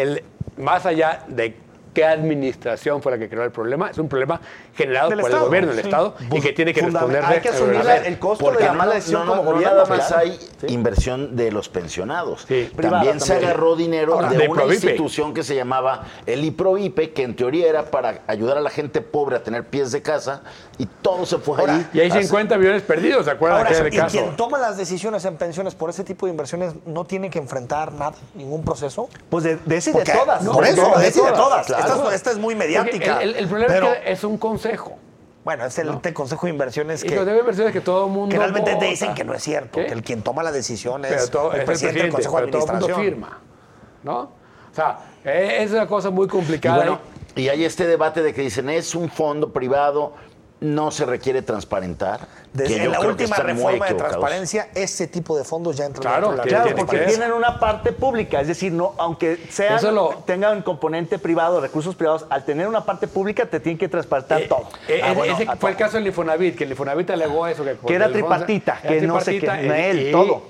más allá de qué administración fue la que creó el problema, es un problema generado Del por Estado, el gobierno del sí. Estado y que tiene que responder Hay que asumir el costo de la mala decisión como gobierno. nada más claro. hay inversión de los pensionados. Sí. Privada También se también. agarró dinero Ahora, de de una Provipe. institución que se llamaba el IPROVIPE, que en teoría era para ayudar a la gente pobre a tener pies de casa, y todo se fue ahí. Y hay 50 millones perdidos, ¿se acuerdan Ahora, de aquel y caso? quien toma las decisiones en pensiones por ese tipo de inversiones no tiene que enfrentar nada, ningún proceso. Pues de ese y de Porque- todas. Por eso, de ese y de todas. claro. Esta es muy Porque mediática. el problema pero, es que es un consejo. bueno, es el Consejo de Inversiones Y que, los de inversiones que todo el mundo que realmente te vota. dicen que no es cierto, ¿Qué? que el quien toma la decisión Pero es todo, el es presidente del Consejo de pero todo el mundo Administración. firma, ¿no? O sea, es una cosa muy Y complicada. bueno, y hay este debate de que dicen, es un fondo privado, no se requiere transparentar. Desde que yo en la creo que última están muy reforma de equivocados. transparencia, ese tipo de fondos ya entran Claro, dentro de la tiene Claro, ley. que porque ser. tienen una parte pública, es decir, no, aunque tengan un componente privado, recursos privados, al tener una parte pública te tienen que transparentar todo. Ese fue el caso del Infonavit, que el Infonavit alegó eso. Que era el Infonavit- tripartita, era que no sé tripartita, qué, él, y todo.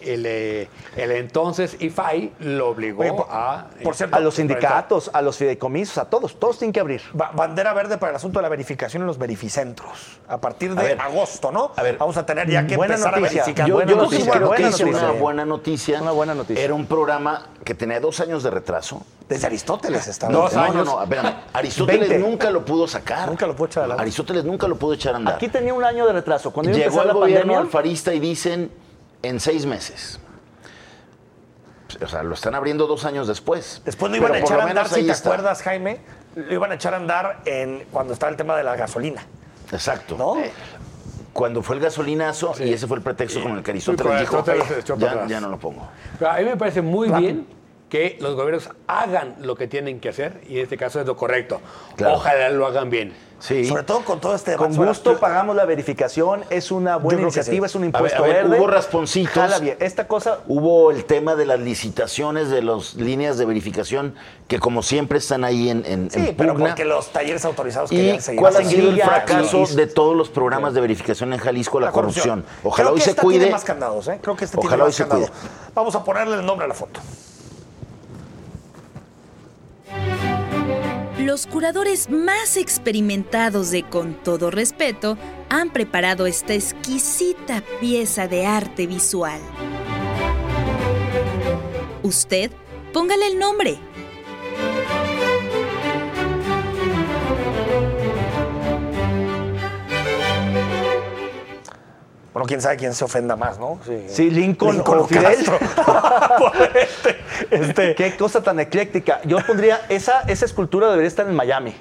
El entonces IFAI lo obligó Oye, a... por cierto, A los sindicatos, a los fideicomisos, a todos tienen que abrir. Bandera verde para el asunto de la verificación en los verificentros. A partir de ver, agosto, ¿no? a ver, vamos a tener ya que buena empezar noticia. a verificar. Yo Buena sí noticia, creo que buena hizo noticia. una buena noticia. Una buena noticia. Era un programa que tenía 2 años de retraso. Desde Aristóteles estaba. Dos No, años. espérame. Aristóteles 20. nunca lo pudo sacar. Nunca lo pudo echar a andar. Aristóteles nunca lo pudo echar a andar. Aquí tenía un año de retraso. Cuando iba a Llegó empezar el la gobierno pandemia, alfarista y dicen en 6 meses. O sea, lo están abriendo 2 años después. Después lo iban a Pero por echar lo a andar, menos si ahí te está. acuerdas, Jaime, lo iban a echar a andar cuando estaba el tema de la gasolina, Exacto. ¿no? Cuando fue el gasolinazo, y ese fue el pretexto con el que Aristóteles con dijo, Aristóteles se echó para atrás. ya no lo pongo. Pero a mí me parece muy bien que los gobiernos hagan lo que tienen que hacer, y en este caso es lo correcto. Claro. Ojalá lo hagan bien. Sí. Sobre todo con todo este con debate sobre gusto las- pagamos la verificación, es una buena creo que iniciativa, sí. es un impuesto A ver, verde. hubo rasponcitos. Jala bien. Esta cosa, Hubo el tema de las licitaciones de las líneas de verificación, que como siempre están ahí en Sí, pero pugna. porque los talleres autorizados ¿Y querían seguir. cuál ha así. sido el Ya, fracaso y- de todos los programas de verificación en Jalisco? La corrupción. Ojalá Creo hoy que se esta cuide. tiene más candados, ¿eh? Creo que este Ojalá tiene hoy más se candado. cuide. Vamos a ponerle el nombre a la foto. Los curadores más experimentados de Con Todo Respeto han preparado esta exquisita pieza de arte visual. Usted, póngale el nombre. Bueno, quién sabe quién se ofenda más, ¿no? sí, Lincoln o Fidel. Castro. Por este. Qué cosa tan ecléctica. Yo pondría, esa escultura debería estar en Miami.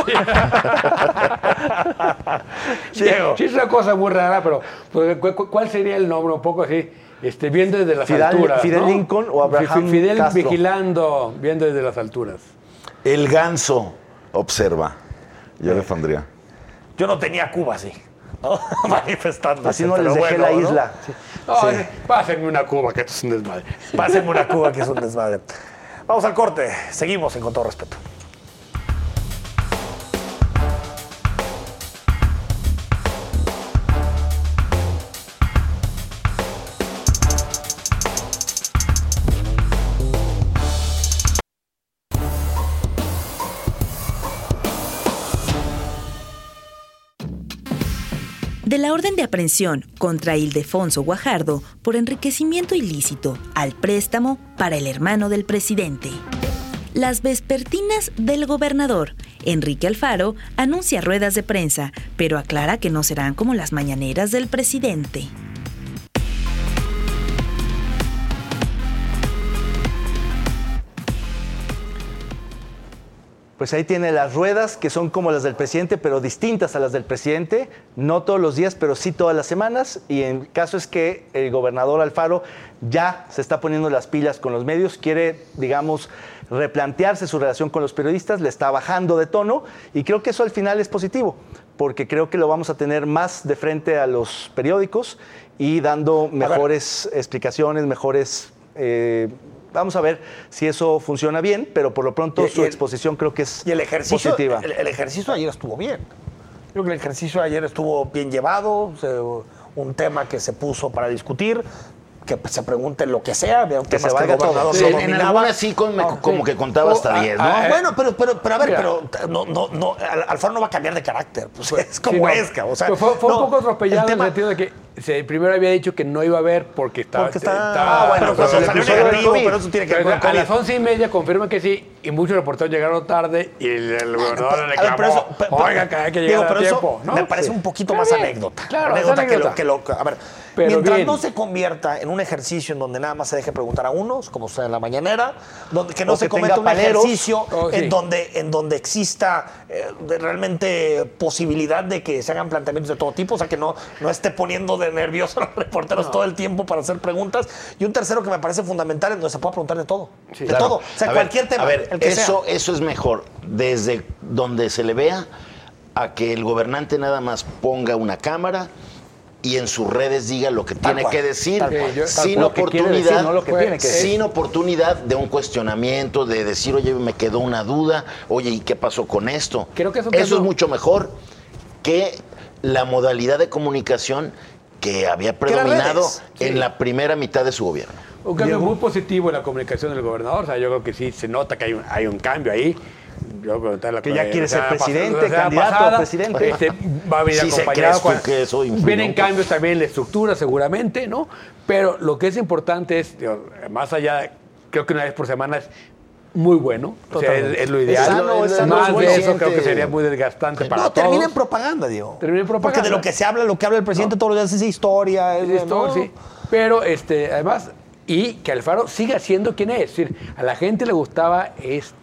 Diego. Sí, es una cosa muy rara, pero pues, ¿cuál sería el nombre? Un poco así, viendo desde las alturas. Fidel ¿no? Lincoln o Abraham Fidel Castro. vigilando, viendo desde las alturas. El ganso observa. Yo le pondría. Yo no tenía Cuba así, ¿no? Manifestándose. Así no les pero dejé bueno, la ¿no? isla. No, pásenme una Cuba, que esto es un desmadre. Pásenme una Cuba, que es un desmadre. Vamos al corte. Seguimos en Con Todo Respeto. De la orden de aprehensión contra Ildefonso Guajardo por enriquecimiento ilícito al préstamo para el hermano del presidente. Las vespertinas del gobernador. Enrique Alfaro anuncia ruedas de prensa, pero aclara que no serán como las mañaneras del presidente. Pues ahí tiene las ruedas, que son como las del presidente, pero distintas a las del presidente. No todos los días, pero sí todas las semanas. Y el caso es que el gobernador Alfaro ya se está poniendo las pilas con los medios. Quiere, digamos, replantearse su relación con los periodistas. Le está bajando de tono. Y creo que eso al final es positivo, porque creo que lo vamos a tener más de frente a los periódicos y dando mejores explicaciones, mejores... vamos a ver si eso funciona bien, pero por lo pronto su exposición creo que es positiva. El ejercicio de ayer estuvo bien. Yo creo que el ejercicio de ayer estuvo bien llevado, un tema que se puso para discutir, que se pregunte lo que sea, había que se valga todo. Sí, en algunas sí como que contaba hasta 10, ¿no? Bueno, pero a ver, pero no, Alfaro no va a cambiar de carácter, pues es como es, o sea, fue un poco atropellado en el sentido de que primero había dicho que no iba a haber porque estaba... bueno, pero salió negativo, pero eso tiene que ver con a las 11:30 confirman que sí, y muchos reporteros llegaron tarde y el gobernador le reclamó, oiga, que hay que llegar a tiempo, ¿no? Me parece un poquito más anécdota. Claro, anécdota que lo... A ver, pero mientras bien. No se convierta en un ejercicio en donde nada más se deje preguntar a unos, como sea en la mañanera, que no se cometa un ejercicio en donde exista realmente posibilidad de que se hagan planteamientos de todo tipo, o sea, que no esté poniendo de nervioso a los reporteros todo el tiempo para hacer preguntas. Y un tercero que me parece fundamental es donde se pueda preguntar de todo. Sí, de todo. O sea, cualquier tema. A ver, el que eso es mejor desde donde se le vea a que el gobernante nada más ponga una cámara y en sus redes diga lo que tiene que decir, sin oportunidad de un cuestionamiento, de decir, oye, me quedó una duda, oye, ¿y qué pasó con esto? Creo que eso es mucho mejor que la modalidad de comunicación que había predominado en la primera mitad de su gobierno. Un cambio muy positivo en la comunicación del gobernador. O sea, yo creo que sí se nota que hay un cambio ahí. Que ya quiere ser presidente, candidato a presidente. Va a venir acompañado con... Vienen cambios también en la estructura, seguramente, ¿no? Pero lo que es importante es, más allá, creo que una vez por semana es muy bueno. O sea, es lo ideal. Más de eso creo que sería muy desgastante para todos. Termina en propaganda, Diego. Porque de lo que se habla, lo que habla el presidente todos los días es historia. Sí. Pero además... Y que Alfaro siga siendo quien es. Es decir, a la gente le gustaba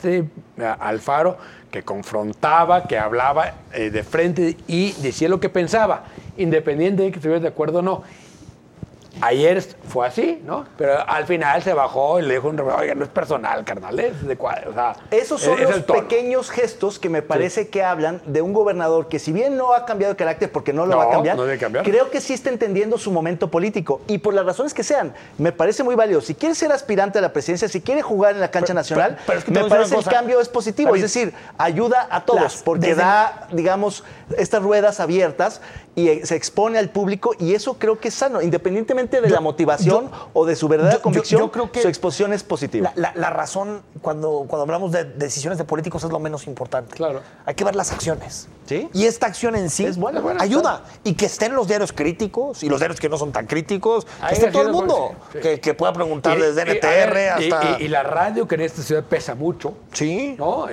Alfaro que confrontaba, que hablaba de frente y decía lo que pensaba, independiente de que estuviera de acuerdo o no. Ayer fue así, ¿no? Pero al final se bajó y le dijo oiga, no es personal, carnal, es de cuadro. O sea, esos son los pequeños gestos que me parece que hablan de un gobernador que, si bien no ha cambiado de carácter porque no lo va a cambiar, creo que sí está entendiendo su momento político. Y por las razones que sean, me parece muy válido. Si quiere ser aspirante a la presidencia, si quiere jugar en la cancha nacional, pero es que me parece el cambio es positivo. Es decir, ayuda a todos porque da, digamos, estas ruedas abiertas y se expone al público, y eso creo que es sano, independientemente de la motivación o de su verdadera convicción. Yo creo que su exposición es positiva. La razón, cuando hablamos de decisiones de políticos, es lo menos importante. Claro. Hay que ver las acciones. ¿Sí? Y esta acción en sí es buena, ayuda. Y que estén los diarios críticos y los diarios que no son tan críticos, que esté todo el mundo. Sí. Que pueda preguntar desde NTR hasta... Y la radio, que en esta ciudad pesa mucho. Sí. ¿No?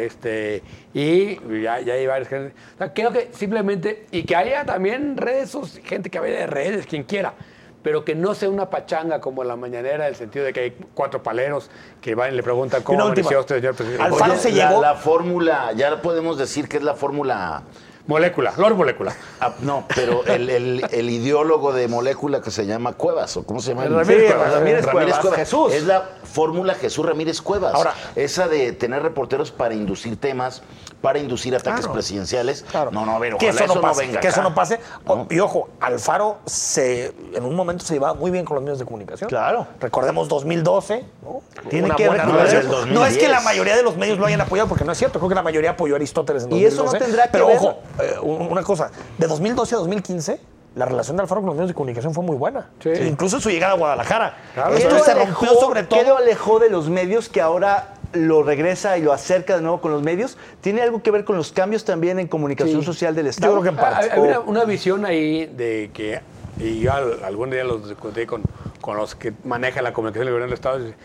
Y ya hay varias gente. O sea, creo que simplemente, y que haya también redes, gente que hable de redes, quien quiera, pero que no sea una pachanga como la mañanera, en el sentido de que hay 4 paleros que van y le preguntan cómo amaneció usted, señor presidente. Alfaro se llegó. La fórmula, ya podemos decir que es la fórmula... Lord Molécula. No, pero el ideólogo de Molécula que se llama Cuevas, ¿o cómo se llama? Ramírez Cuevas. Jesús. Es la fórmula Jesús Ramírez Cuevas. Ahora, esa de tener reporteros para inducir temas, para inducir ataques presidenciales. Claro. No, a ver, que ojalá eso no pase, venga que acá. eso no pase. ¿No? Y ojo, Alfaro en un momento se llevaba muy bien con los medios de comunicación. Claro. Recordemos 2012. ¿no? Tiene Una que buena recordar relación. No es que la mayoría de los medios lo hayan apoyado, porque no es cierto. Creo que la mayoría apoyó a Aristóteles en 2012. Y eso no tendrá que Pero ver... ojo, una cosa. De 2012 a 2015, la relación de Alfaro con los medios de comunicación fue muy buena. Sí. Incluso su llegada a Guadalajara. Claro. Esto se rompió sobre todo. ¿Qué lo alejó de los medios que ahora lo regresa y lo acerca de nuevo con los medios? ¿Tiene algo que ver con los cambios también en comunicación social del Estado? Yo creo que en parte. Hay una visión ahí de que, y yo algún día los discutí con los que manejan la comunicación del gobierno del Estado,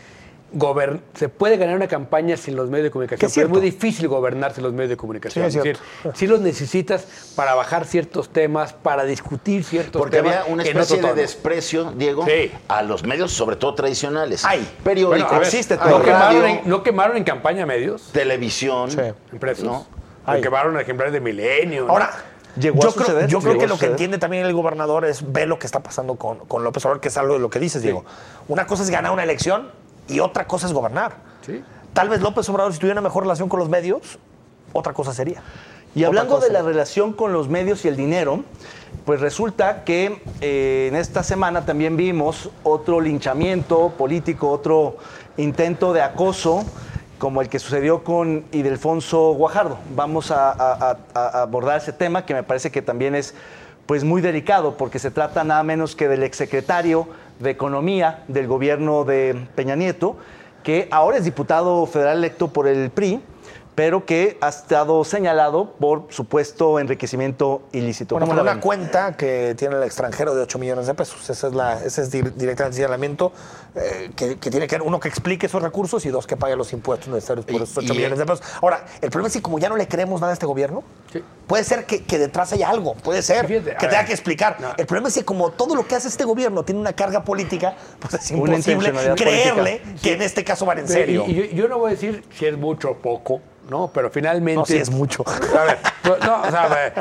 se puede ganar una campaña sin los medios de comunicación, pero es muy difícil gobernar sin los medios de comunicación. Sí, es decir, sí los necesitas para bajar ciertos temas, para discutir ciertos Porque temas. había una especie de desprecio, Diego, a los medios, sobre todo tradicionales. Hay periódicos, ¿No quemaron en campaña medios? Televisión, impresos. ¿No? Quemaron ejemplares de Milenio. Ahora, ¿llegó a suceder? Yo creo que lo que entiende también el gobernador es ver lo que está pasando con López Obrador, que es algo de lo que dices, Diego. Una cosa es ganar una elección y otra cosa es gobernar. Sí. Tal vez López Obrador, si tuviera una mejor relación con los medios, otra cosa sería. Y hablando de la relación con los medios y el dinero, pues resulta que en esta semana también vimos otro linchamiento político, otro intento de acoso, como el que sucedió con Ildefonso Guajardo. Vamos a abordar ese tema, que me parece que también es pues muy delicado, porque se trata nada menos que del exsecretario de Economía del gobierno de Peña Nieto, que ahora es diputado federal electo por el PRI, pero que ha estado señalado por supuesto enriquecimiento ilícito. Bueno, por una cuenta que tiene el extranjero de 8 millones de pesos. Ese es directamente el señalamiento que tiene que haber uno que explique esos recursos y dos que pague los impuestos necesarios por esos 8 millones de pesos. Ahora, el problema es que como ya no le creemos nada a este gobierno, puede ser que detrás haya algo, puede ser que tenga que explicar. No. El problema es que como todo lo que hace este gobierno tiene una carga política, pues es imposible creerle que en este caso van en serio. Y yo no voy a decir si es mucho o poco, ¿no? Pero finalmente... No, sí es mucho. A ver, no, o sea,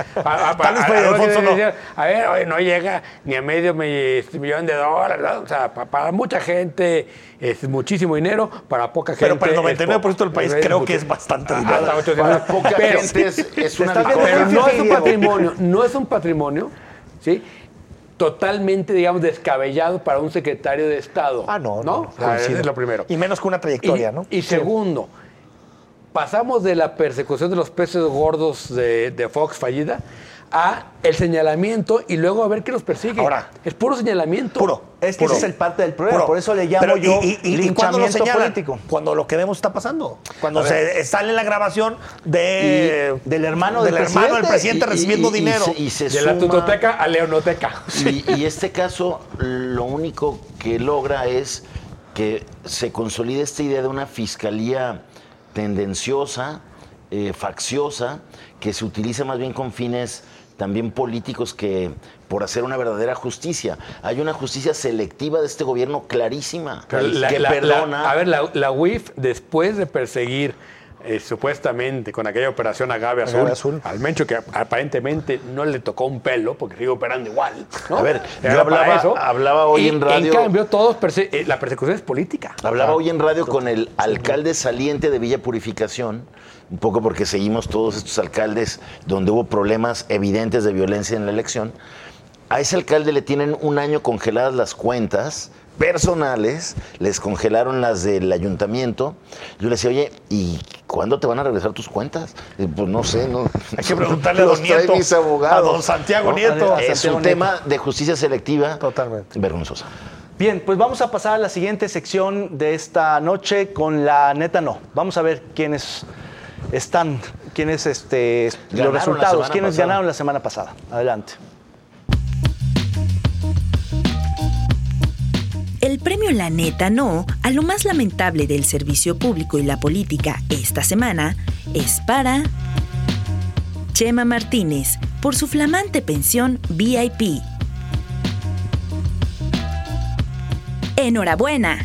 a ver, oye, no llega ni a medio millón de dólares, ¿no? O sea, para mucha gente es muchísimo dinero, para poca gente... Pero para el 99% del país creo que es bastante dinero. Para poca gente es una victoria. Pero no es un patrimonio, no es un patrimonio, ¿sí? Totalmente, digamos, descabellado para un secretario de Estado. No. Es lo primero. Y menos que una trayectoria, ¿no? Y segundo... Pasamos de la persecución de los peces gordos de Fox fallida a el señalamiento y luego a ver qué los persigue. Ahora, es puro señalamiento. Es que ese es el parte del problema, por eso le llamo yo linchamiento político. Cuando lo que vemos está pasando. Cuando sale la grabación del hermano del presidente recibiendo dinero. De la tutoteca a leonoteca. Y este caso lo único que logra es que se consolide esta idea de una fiscalía tendenciosa, facciosa, que se utiliza más bien con fines también políticos que por hacer una verdadera justicia. Hay una justicia selectiva de este gobierno clarísima, que perdona... La UIF, después de perseguir supuestamente con aquella operación Agave Azul, al Mencho, que aparentemente no le tocó un pelo porque sigue operando igual, ¿no? A ver, yo hablaba hoy en radio... En cambio, la persecución es política. Hablaba hoy en radio con el alcalde saliente de Villa Purificación, un poco porque seguimos todos estos alcaldes donde hubo problemas evidentes de violencia en la elección. A ese alcalde le tienen un año congeladas las cuentas personales, les congelaron las del ayuntamiento. Yo le decía, oye, ¿y cuándo te van a regresar tus cuentas? Pues no sé, no. Hay que preguntarle a don Nieto, mis abogados, a don Santiago Nieto. Es un tema de justicia selectiva. Totalmente. Vergonzosa. Bien, pues vamos a pasar a la siguiente sección de esta noche con la neta no. Vamos a ver quiénes están, quiénes los resultados, quiénes ganaron la semana pasada. Adelante. El premio La Neta No a lo más lamentable del servicio público y la política esta semana es para Chema Martínez por su flamante pensión VIP. ¡Enhorabuena!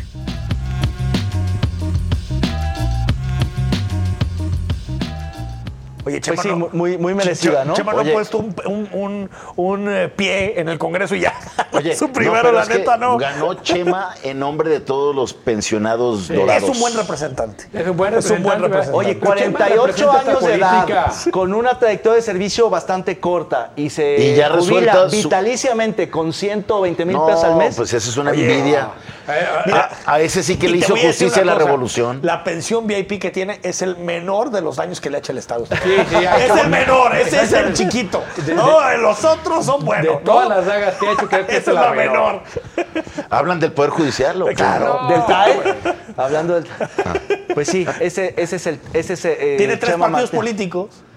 Oye, Chema, pues sí, muy merecida, ¿no? Chema no ha puesto un pie en el Congreso y ya. Oye, su primero, la neta, no. Ganó Chema en nombre de todos los pensionados dorados. Es un buen representante. Es un buen representante. Oye, 48 años de edad, con una trayectoria de servicio bastante corta y se jubila vitaliciamente con 120,000 pesos al mes. Pues eso es una envidia. Mira, a ese sí que le hizo justicia a la revolución. La pensión VIP que tiene es el menor de los daños que le ha hecho el Estado. Es el menor, ese es el chiquito. No, los otros son buenos. De todas las dagas que ha hecho, creo que esa es la menor. Hablan del Poder Judicial, ¿o? Claro. ¿Del TAE? Hablando del... Pues sí, ese es tiene 3 partidos políticos.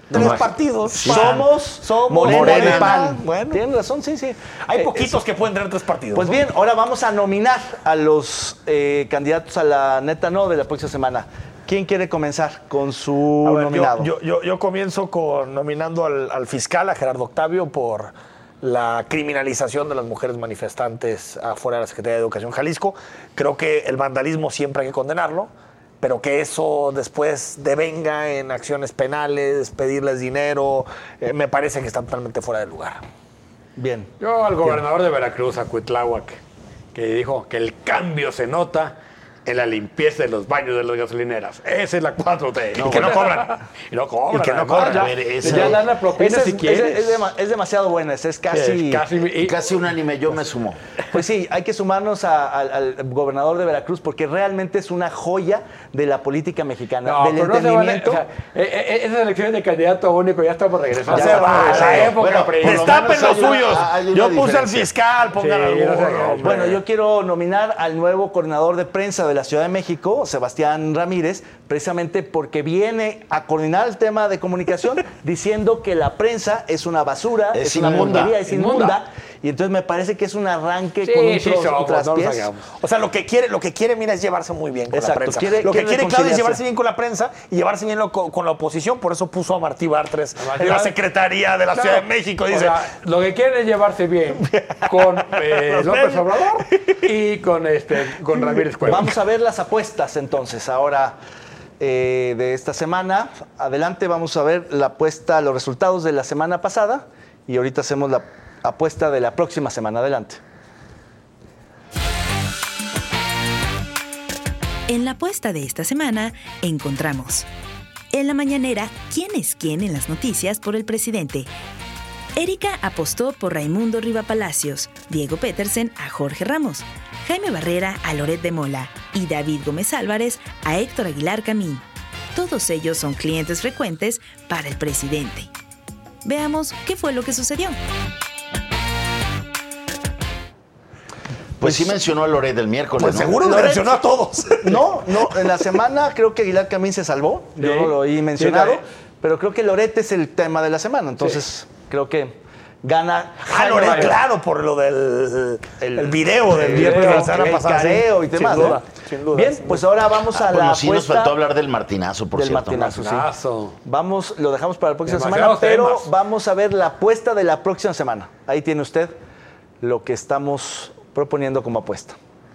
3 partidos. Sí. Somos Morena y PAN. Bueno. Tienen razón, sí. Hay poquitos que pueden tener 3 partidos. Pues bien, ahora vamos a nominar a los candidatos a la neta no de la próxima semana. ¿Quién quiere comenzar con su nominado? Yo comienzo nominando al fiscal, a Gerardo Octavio, por la criminalización de las mujeres manifestantes afuera de la Secretaría de Educación Jalisco. Creo que el vandalismo siempre hay que condenarlo, pero que eso después devenga en acciones penales, pedirles dinero, me parece que está totalmente fuera de lugar. Bien. Yo al gobernador de Veracruz, a Cuitláhuac, que dijo que el cambio se nota en la limpieza de los baños de las gasolineras. Esa es la 4T. Y que no cobran. Y no cobran. Y que no cobran. Ya dan la propina si quieres. Es demasiado buena, es casi... Casi unánime, yo me sumo. Pues sí, hay que sumarnos al gobernador de Veracruz porque realmente es una joya de la política mexicana, del entendimiento. Esas elecciones de candidato único ya estamos regresando. Ya se va, la época. Destapen los suyos. Yo puse diferencia. al fiscal, pongan alguno. Bueno, yo quiero nominar al nuevo coordinador de prensa de la Ciudad de México, Sebastián Ramírez, precisamente porque viene a coordinar el tema de comunicación diciendo que la prensa es una basura, es una porquería, es inmunda. Y entonces me parece que es un arranque con un traspiés. O sea, lo que quiere, mira, es llevarse muy bien con la prensa. Lo que quiere, claro, es reconciliarse. llevarse bien con la prensa y llevarse bien con la oposición. Por eso puso a Martí Bartres en la Secretaría de la Ciudad de México. Dice, o sea, lo que quiere es llevarse bien con López Obrador y con Ramírez Cuevas. Vamos a ver las apuestas entonces ahora de esta semana. Adelante, vamos a ver la apuesta, los resultados de la semana pasada y ahorita hacemos la apuesta de la próxima semana. Adelante. En la apuesta de esta semana encontramos en la mañanera quién es quién en las noticias por el presidente. Erika apostó por Raimundo Riva Palacios, Diego Petersen a Jorge Ramos, Jaime Barrera a Loret de Mola y David Gómez Álvarez a Héctor Aguilar Camín. Todos ellos son clientes frecuentes para el presidente. Veamos qué fue lo que sucedió. Pues sí mencionó a Loret el miércoles, pues ¿no? seguro Loret mencionó a todos. No, en la semana creo que Aguilar Camín se salvó. Yo no lo oí mencionado, pero creo que Loret es el tema de la semana. Entonces, creo que gana. Loret, claro, por lo del el video del viernes de la semana pasada. Careo y demás. Sin duda. Bien, pues ahora vamos a la Bueno, sí nos apuesta faltó hablar del martinazo, por del cierto. martinazo, sí. Vamos, lo dejamos para la próxima Demasiados semana, pero temas. vamos a ver la apuesta de la próxima semana. Ahí tiene usted lo que estamos proponiendo como apuesta.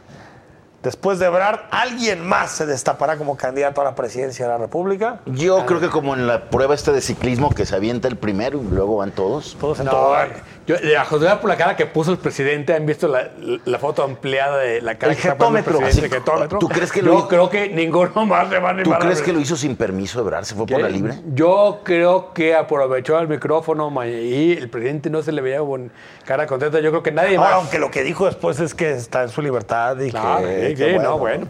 Después de Ebrard, ¿alguien más se destapará como candidato a la presidencia de la República? Yo creo que como en la prueba de ciclismo, que se avienta el primero y luego van todos. Todos en No, todo. a juzgar por la cara que puso el presidente, ¿han visto la foto ampliada de la cara El que está poniendo el jetómetro. presidente? El jetómetro. ¿Tú crees que Yo creo que ninguno más se va a animar. ¿Tú a crees ver. que lo hizo sin permiso Ebrard? ¿Se fue por la libre? Yo creo que aprovechó el micrófono y el presidente no se le veía con cara contenta. Yo creo que nadie Ahora, más. aunque lo que dijo después es que está en su libertad y Claro, que bueno.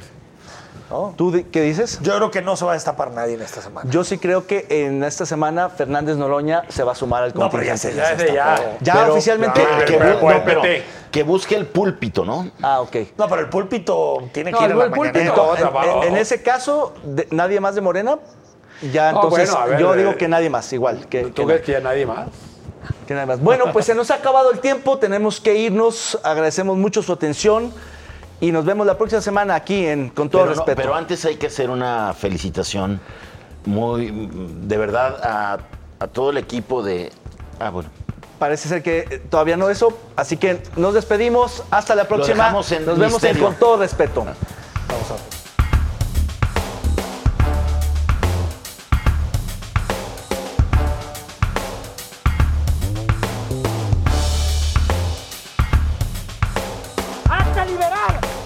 ¿Tú qué dices? Yo creo que no se va a destapar nadie en esta semana. Yo sí creo que en esta semana Fernández Noroña se va a sumar al No, pero contingente. ya se destapó. Ya Pero- oficialmente. Pero que busque el púlpito, ¿no? Ah, ok. No, pero el púlpito tiene que No, ir a la el púlpito mañanera. no. trabajo. En ese caso, nadie más de Morena. Ya, No, entonces, bueno, a ver, yo digo que nadie más, igual. ¿Tú crees que ya nadie más? Que nadie más. Bueno, pues se nos ha acabado el tiempo, tenemos que irnos. Agradecemos mucho su atención y nos vemos la próxima semana aquí en Con todo Pero no, respeto. pero antes hay que hacer una felicitación muy, de verdad, a todo el equipo de... bueno. Parece ser que todavía no eso, así que nos despedimos. Hasta la próxima. dejamos en Nos vemos en misterio. Con todo respeto. ¡Hasta liberar!